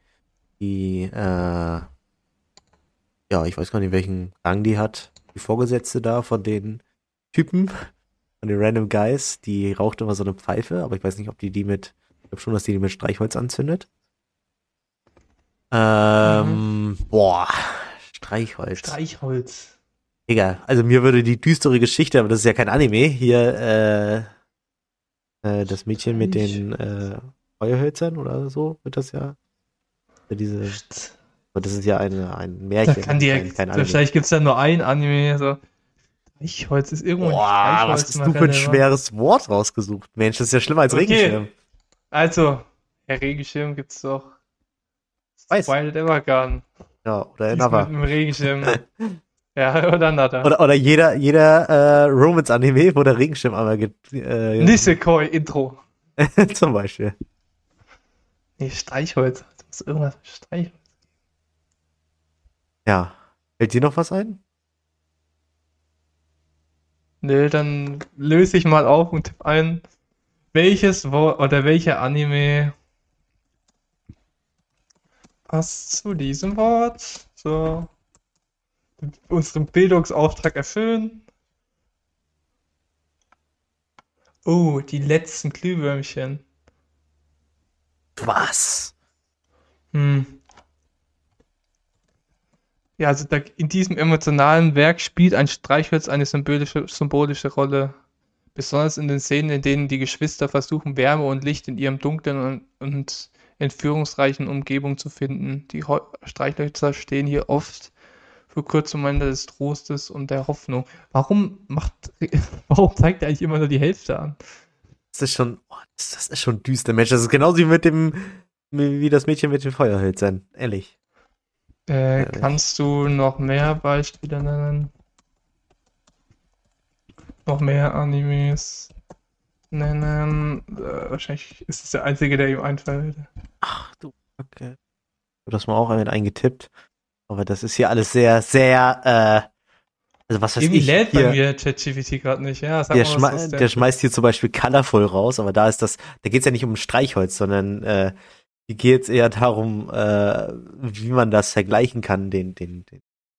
Speaker 3: ja, ich weiß gar nicht, welchen Rang die hat. Die Vorgesetzte da von den Typen, von den Random Guys, die raucht immer so eine Pfeife, aber ich weiß nicht, ob ich glaube schon, dass die mit Streichholz anzündet. Boah, Streichholz.
Speaker 2: Streichholz.
Speaker 3: Egal, also mir würde die düstere Geschichte, aber das ist ja kein Anime, hier, das Mädchen mit den Feuerhölzern oder so, wird das ja. Aber das ist ja ein
Speaker 2: Da
Speaker 3: Märchen,
Speaker 2: kann die,
Speaker 3: kein Anime.
Speaker 2: vielleicht gibt es ja nur ein Anime. So. Streichholz ist irgendwo ein
Speaker 3: Boah, was
Speaker 2: Streichholz
Speaker 3: hast
Speaker 2: mal
Speaker 3: du für ein
Speaker 2: relevant.
Speaker 3: schweres Wort rausgesucht? Mensch, das ist ja schlimmer als
Speaker 2: Okay.
Speaker 3: Regenschirm.
Speaker 2: Also, Herr Regenschirm gibt's doch.
Speaker 3: Weiß.
Speaker 2: Twilight Evergarden.
Speaker 3: Ja, oder
Speaker 2: Die ist mit
Speaker 3: Another.
Speaker 2: einem Regenschirm. Ja, oder Another.
Speaker 3: Oder jeder Romance-Anime, wo der Regenschirm einmal
Speaker 2: Nisekoi Intro.
Speaker 3: zum Beispiel.
Speaker 2: Nee, Streichholz. Das muss irgendwas mit Streichholz.
Speaker 3: Ja. Fällt dir noch was ein?
Speaker 2: Nee, dann löse ich mal auf und tippe ein, welches Wort oder welcher Anime passt zu diesem Wort. So. Unseren Bildungsauftrag erfüllen. Oh, die letzten Glühwürmchen.
Speaker 3: Was?
Speaker 2: Hm. Ja, also in diesem emotionalen Werk spielt ein Streichholz eine symbolische Rolle. Besonders in den Szenen, in denen die Geschwister versuchen, Wärme und Licht in ihrem dunklen und entführungsreichen Umgebung zu finden. Die Streichhölzer stehen hier oft für kurze Momente des Trostes und der Hoffnung. Warum zeigt er eigentlich immer nur die Hälfte an?
Speaker 3: Das ist schon, das ist schon düster, Mensch. Das ist genauso wie das Mädchen mit den Feuerhölzern. Ehrlich.
Speaker 2: Kannst du noch mehr Beispiele nennen? Noch mehr Animes nennen? Wahrscheinlich ist es der einzige, der ihm einfällt.
Speaker 3: Ach du, okay. Ich habe das mal auch mit eingetippt. Aber das ist hier alles sehr, sehr, also was weiß
Speaker 2: Irgendwie
Speaker 3: ich,
Speaker 2: lädt
Speaker 3: hier,
Speaker 2: bei mir ChatGPT gerade nicht. Ja, sag mal, was ist
Speaker 3: der schmeißt hier zum Beispiel Colorful raus, aber da geht's ja nicht um ein Streichholz, sondern hier geht's eher darum, wie man das vergleichen kann, die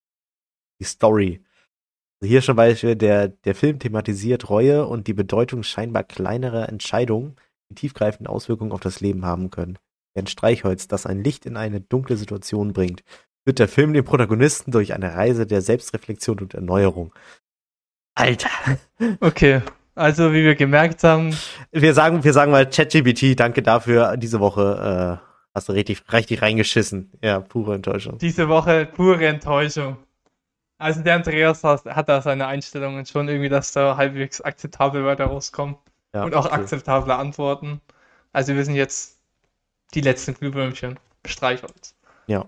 Speaker 3: Story. Also hier zum Beispiel, der Film thematisiert Reue und die Bedeutung scheinbar kleinerer Entscheidungen, die tiefgreifende Auswirkungen auf das Leben haben können. Wie ein Streichholz, das ein Licht in eine dunkle Situation bringt, führt der Film den Protagonisten durch eine Reise der Selbstreflexion und Erneuerung. Alter.
Speaker 2: Okay, also wie wir gemerkt haben,
Speaker 3: Wir sagen mal ChatGPT, danke dafür. Diese Woche hast du richtig reingeschissen. Ja, pure Enttäuschung.
Speaker 2: diese Woche pure Enttäuschung. Also der Andreas hat da seine Einstellungen schon irgendwie, dass da halbwegs akzeptable Wörter rauskommen.
Speaker 3: Ja,
Speaker 2: Und auch
Speaker 3: okay.
Speaker 2: akzeptable Antworten. Also wir sind jetzt die letzten Glühwürmchen. Streichholz.
Speaker 3: Ja.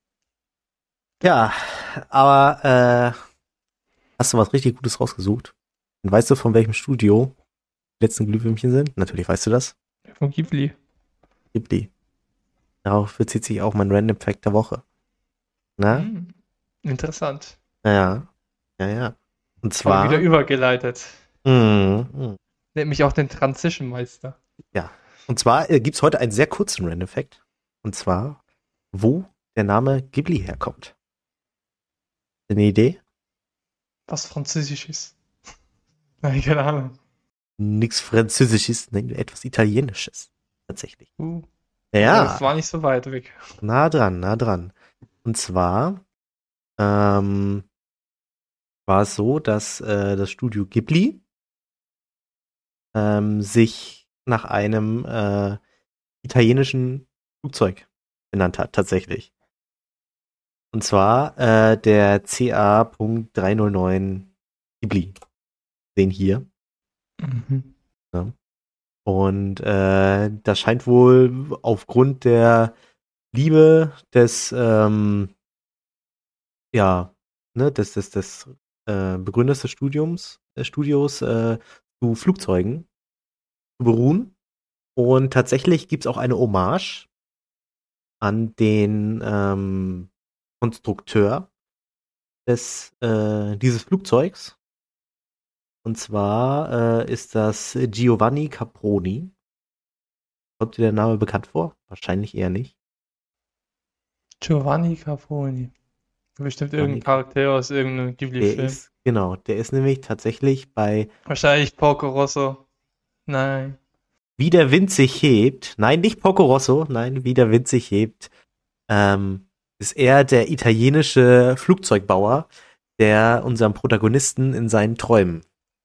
Speaker 3: Ja, aber hast du was richtig Gutes rausgesucht? Und weißt du, von welchem Studio die letzten Glühwürmchen sind? Natürlich weißt du das.
Speaker 2: Von Ghibli.
Speaker 3: Ghibli. Darauf bezieht sich auch mein Random Fact der Woche. Na?
Speaker 2: Hm, interessant.
Speaker 3: Ja. Ja. Und
Speaker 2: Voll
Speaker 3: zwar.
Speaker 2: wieder übergeleitet.
Speaker 3: Mhm.
Speaker 2: Nennt mich auch den Transition Meister.
Speaker 3: Ja. Und zwar gibt's heute einen sehr kurzen Random Fact. Und zwar, wo der Name Ghibli herkommt. Eine Idee?
Speaker 2: Was Französisch ist. Nein, keine Ahnung.
Speaker 3: Nichts Französisches, nein, etwas Italienisches. Tatsächlich.
Speaker 2: Das
Speaker 3: Ja,
Speaker 2: war nicht so weit weg.
Speaker 3: nah dran. Und zwar war es so, dass das Studio Ghibli sich nach einem italienischen Flugzeug benannt hat, tatsächlich. Und zwar der CA.309 Ghibli. Den hier.
Speaker 2: Mhm.
Speaker 3: Ja. Und das scheint wohl aufgrund der Liebe des des Begründers des Studios zu Flugzeugen zu beruhen. Und tatsächlich gibt es auch eine Hommage an den Konstrukteur dieses Flugzeugs. Und zwar ist das Giovanni Caproni. Kommt dir der Name bekannt vor? Wahrscheinlich eher nicht.
Speaker 2: Giovanni Caproni. Bestimmt irgendein Charakter aus irgendeinem Ghibli-Film.
Speaker 3: Der ist nämlich tatsächlich bei
Speaker 2: Wahrscheinlich Porco Rosso. Nein.
Speaker 3: Wie der Wind sich hebt. Nein, nicht Porco Rosso. Nein, Wie der Wind sich hebt. Ist er der italienische Flugzeugbauer, der unserem Protagonisten in seinen Träumen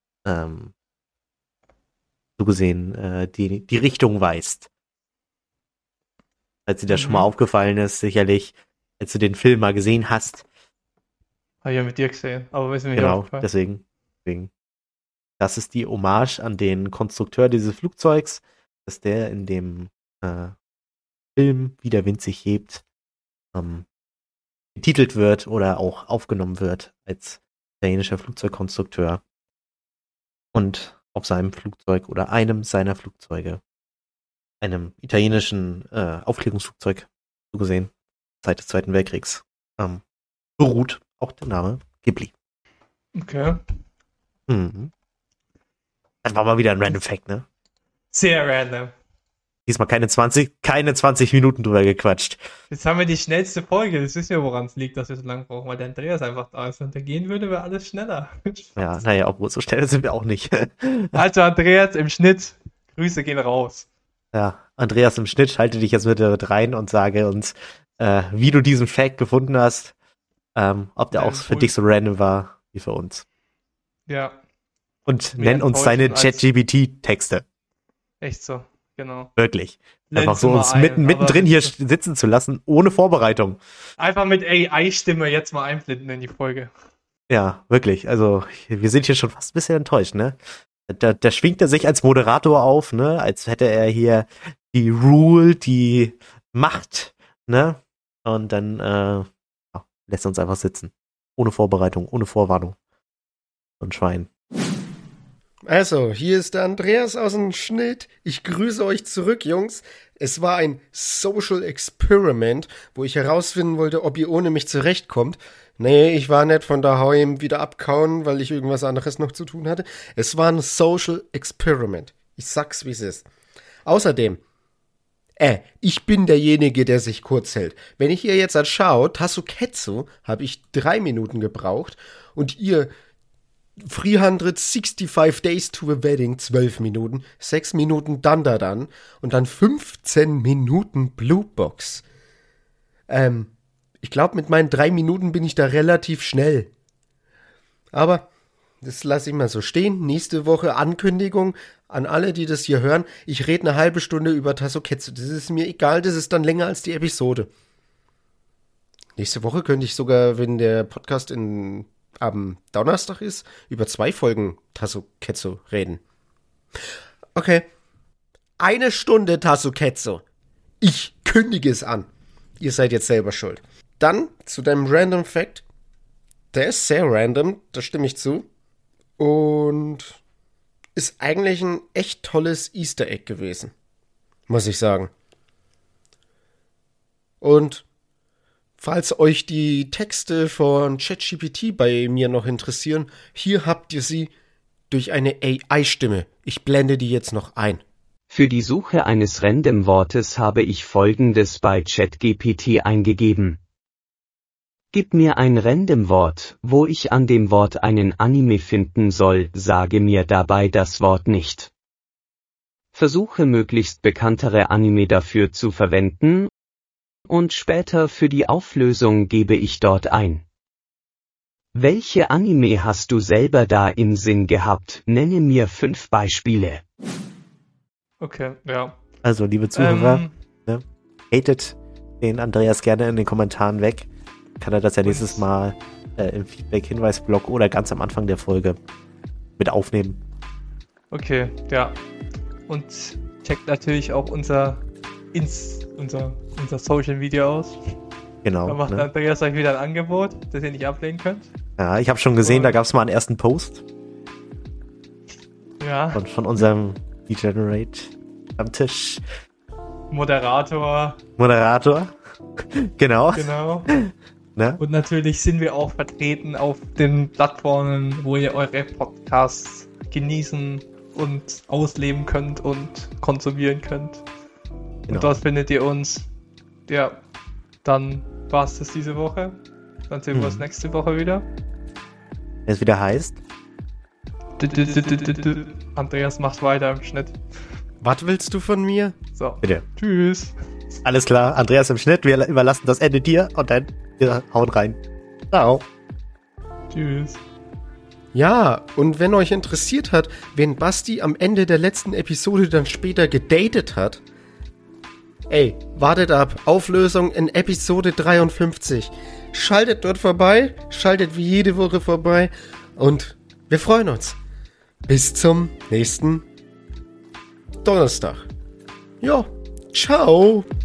Speaker 3: so gesehen die Richtung weist. Als dir das schon mal aufgefallen ist, sicherlich, als du den Film mal gesehen hast.
Speaker 2: Habe ich ja mit dir gesehen, aber wissen wir
Speaker 3: Genau, deswegen. Das ist die Hommage an den Konstrukteur dieses Flugzeugs, dass der in dem Film Wie der Wind sich hebt betitelt wird oder auch aufgenommen wird als italienischer Flugzeugkonstrukteur. Und auf seinem Flugzeug oder einem seiner Flugzeuge, einem italienischen Aufklärungsflugzeug, so gesehen, Zeit des Zweiten Weltkriegs, beruht auch der Name Ghibli.
Speaker 2: Okay.
Speaker 3: Das war mal wieder ein Random Fact, ne?
Speaker 2: Sehr random.
Speaker 3: Diesmal keine 20 Minuten drüber gequatscht.
Speaker 2: Jetzt haben wir die schnellste Folge. Das wissen wir, woran es liegt, dass wir so lange brauchen, weil der Andreas einfach da ist. Wenn der gehen würde, wäre alles schneller.
Speaker 3: Ja, naja, obwohl so schnell sind wir auch nicht.
Speaker 2: Also Andreas, im Schnitt, Grüße gehen raus.
Speaker 3: Ja, Andreas im Schnitt, schalte dich jetzt mit rein und sage uns, wie du diesen Fact gefunden hast, ob der auch für dich so random war wie für uns.
Speaker 2: Ja.
Speaker 3: Und nenn uns deine ChatGPT-Texte.
Speaker 2: Echt so, genau.
Speaker 3: Wirklich. Einfach so uns mittendrin hier sitzen zu lassen, ohne Vorbereitung.
Speaker 2: Einfach mit AI-Stimme jetzt mal einblenden in die Folge.
Speaker 3: Ja, wirklich. Also, wir sind hier schon fast ein bisschen enttäuscht, ne? Da schwingt er sich als Moderator auf, ne? Als hätte er hier die Rule, die Macht, ne? Und dann lässt er uns einfach sitzen. Ohne Vorbereitung, ohne Vorwarnung. So ein Schwein.
Speaker 1: Also, hier ist der Andreas aus dem Schnitt. Ich grüße euch zurück, Jungs. Es war ein Social Experiment, wo ich herausfinden wollte, ob ihr ohne mich zurechtkommt. Nee, ich war nicht von daheim wieder abkauen, weil ich irgendwas anderes noch zu tun hatte. Es war ein Social Experiment. Ich sag's, wie es ist. Außerdem, ich bin derjenige, der sich kurz hält. Wenn ich hier jetzt anschaue, Tasuketsu, habe ich 3 Minuten gebraucht und ihr 365 Days to a Wedding, 12 Minuten, 6 Minuten dann und dann 15 Minuten Blue Box. Ich glaube, mit meinen 3 Minuten bin ich da relativ schnell. Aber das lasse ich mal so stehen. Nächste Woche Ankündigung an alle, die das hier hören. Ich rede eine halbe Stunde über Tasuketsu. Das ist mir egal, das ist dann länger als die Episode. Nächste Woche könnte ich sogar, wenn der Podcast am Donnerstag ist, über 2 Folgen Tasuketsu reden. Okay. 1 Stunde Tasuketsu. Ich kündige es an. Ihr seid jetzt selber schuld. Dann zu deinem Random Fact. Der ist sehr random, da stimme ich zu. Und ist eigentlich ein echt tolles Easter Egg gewesen. Muss ich sagen. Und falls euch die Texte von ChatGPT bei mir noch interessieren, hier habt ihr sie durch eine AI-Stimme. Ich blende die jetzt noch ein.
Speaker 6: Für die Suche eines Random-Wortes habe ich Folgendes bei ChatGPT eingegeben. Gib mir ein Random-Wort, wo ich an dem Wort einen Anime finden soll, sage mir dabei das Wort nicht. Versuche möglichst bekanntere Anime dafür zu verwenden, und später für die Auflösung gebe ich dort ein. Welche Anime hast du selber da im Sinn gehabt? Nenne mir 5 Beispiele.
Speaker 2: Okay, ja.
Speaker 3: Also, liebe Zuhörer, hatet den Andreas gerne in den Kommentaren weg. Kann er das ja nächstes Mal im Feedback-Hinweis-Blog oder ganz am Anfang der Folge mit aufnehmen.
Speaker 2: Okay, ja. Und checkt natürlich auch unser Social Media aus.
Speaker 3: Genau.
Speaker 2: Da macht Andreas euch wieder ein Angebot, das ihr nicht ablehnen könnt.
Speaker 3: Ja, ich habe schon gesehen, da gab es mal einen ersten Post.
Speaker 2: Ja.
Speaker 3: Von unserem Degenerate am Tisch.
Speaker 2: Moderator.
Speaker 3: Genau. Ne?
Speaker 2: Und natürlich sind wir auch vertreten auf den Plattformen, wo ihr eure Podcasts genießen und ausleben könnt und konsumieren könnt.
Speaker 3: Genau.
Speaker 2: Und dort findet ihr uns. Ja, dann war's das diese Woche. Dann sehen wir uns nächste Woche wieder.
Speaker 3: Wenn es wieder heißt.
Speaker 2: Andreas macht weiter im Schnitt.
Speaker 1: Was willst du von mir?
Speaker 2: So,
Speaker 3: Bitte.
Speaker 2: tschüss.
Speaker 3: Alles klar, Andreas im Schnitt, wir überlassen das Ende dir und dann wir hauen rein. Ciao.
Speaker 2: Tschüss.
Speaker 1: Ja, und wenn euch interessiert hat, wen Basti am Ende der letzten Episode dann später gedatet hat, ey, wartet ab. Auflösung in Episode 53. Schaltet dort vorbei, schaltet wie jede Woche vorbei und wir freuen uns. Bis zum nächsten Donnerstag. Ja, ciao.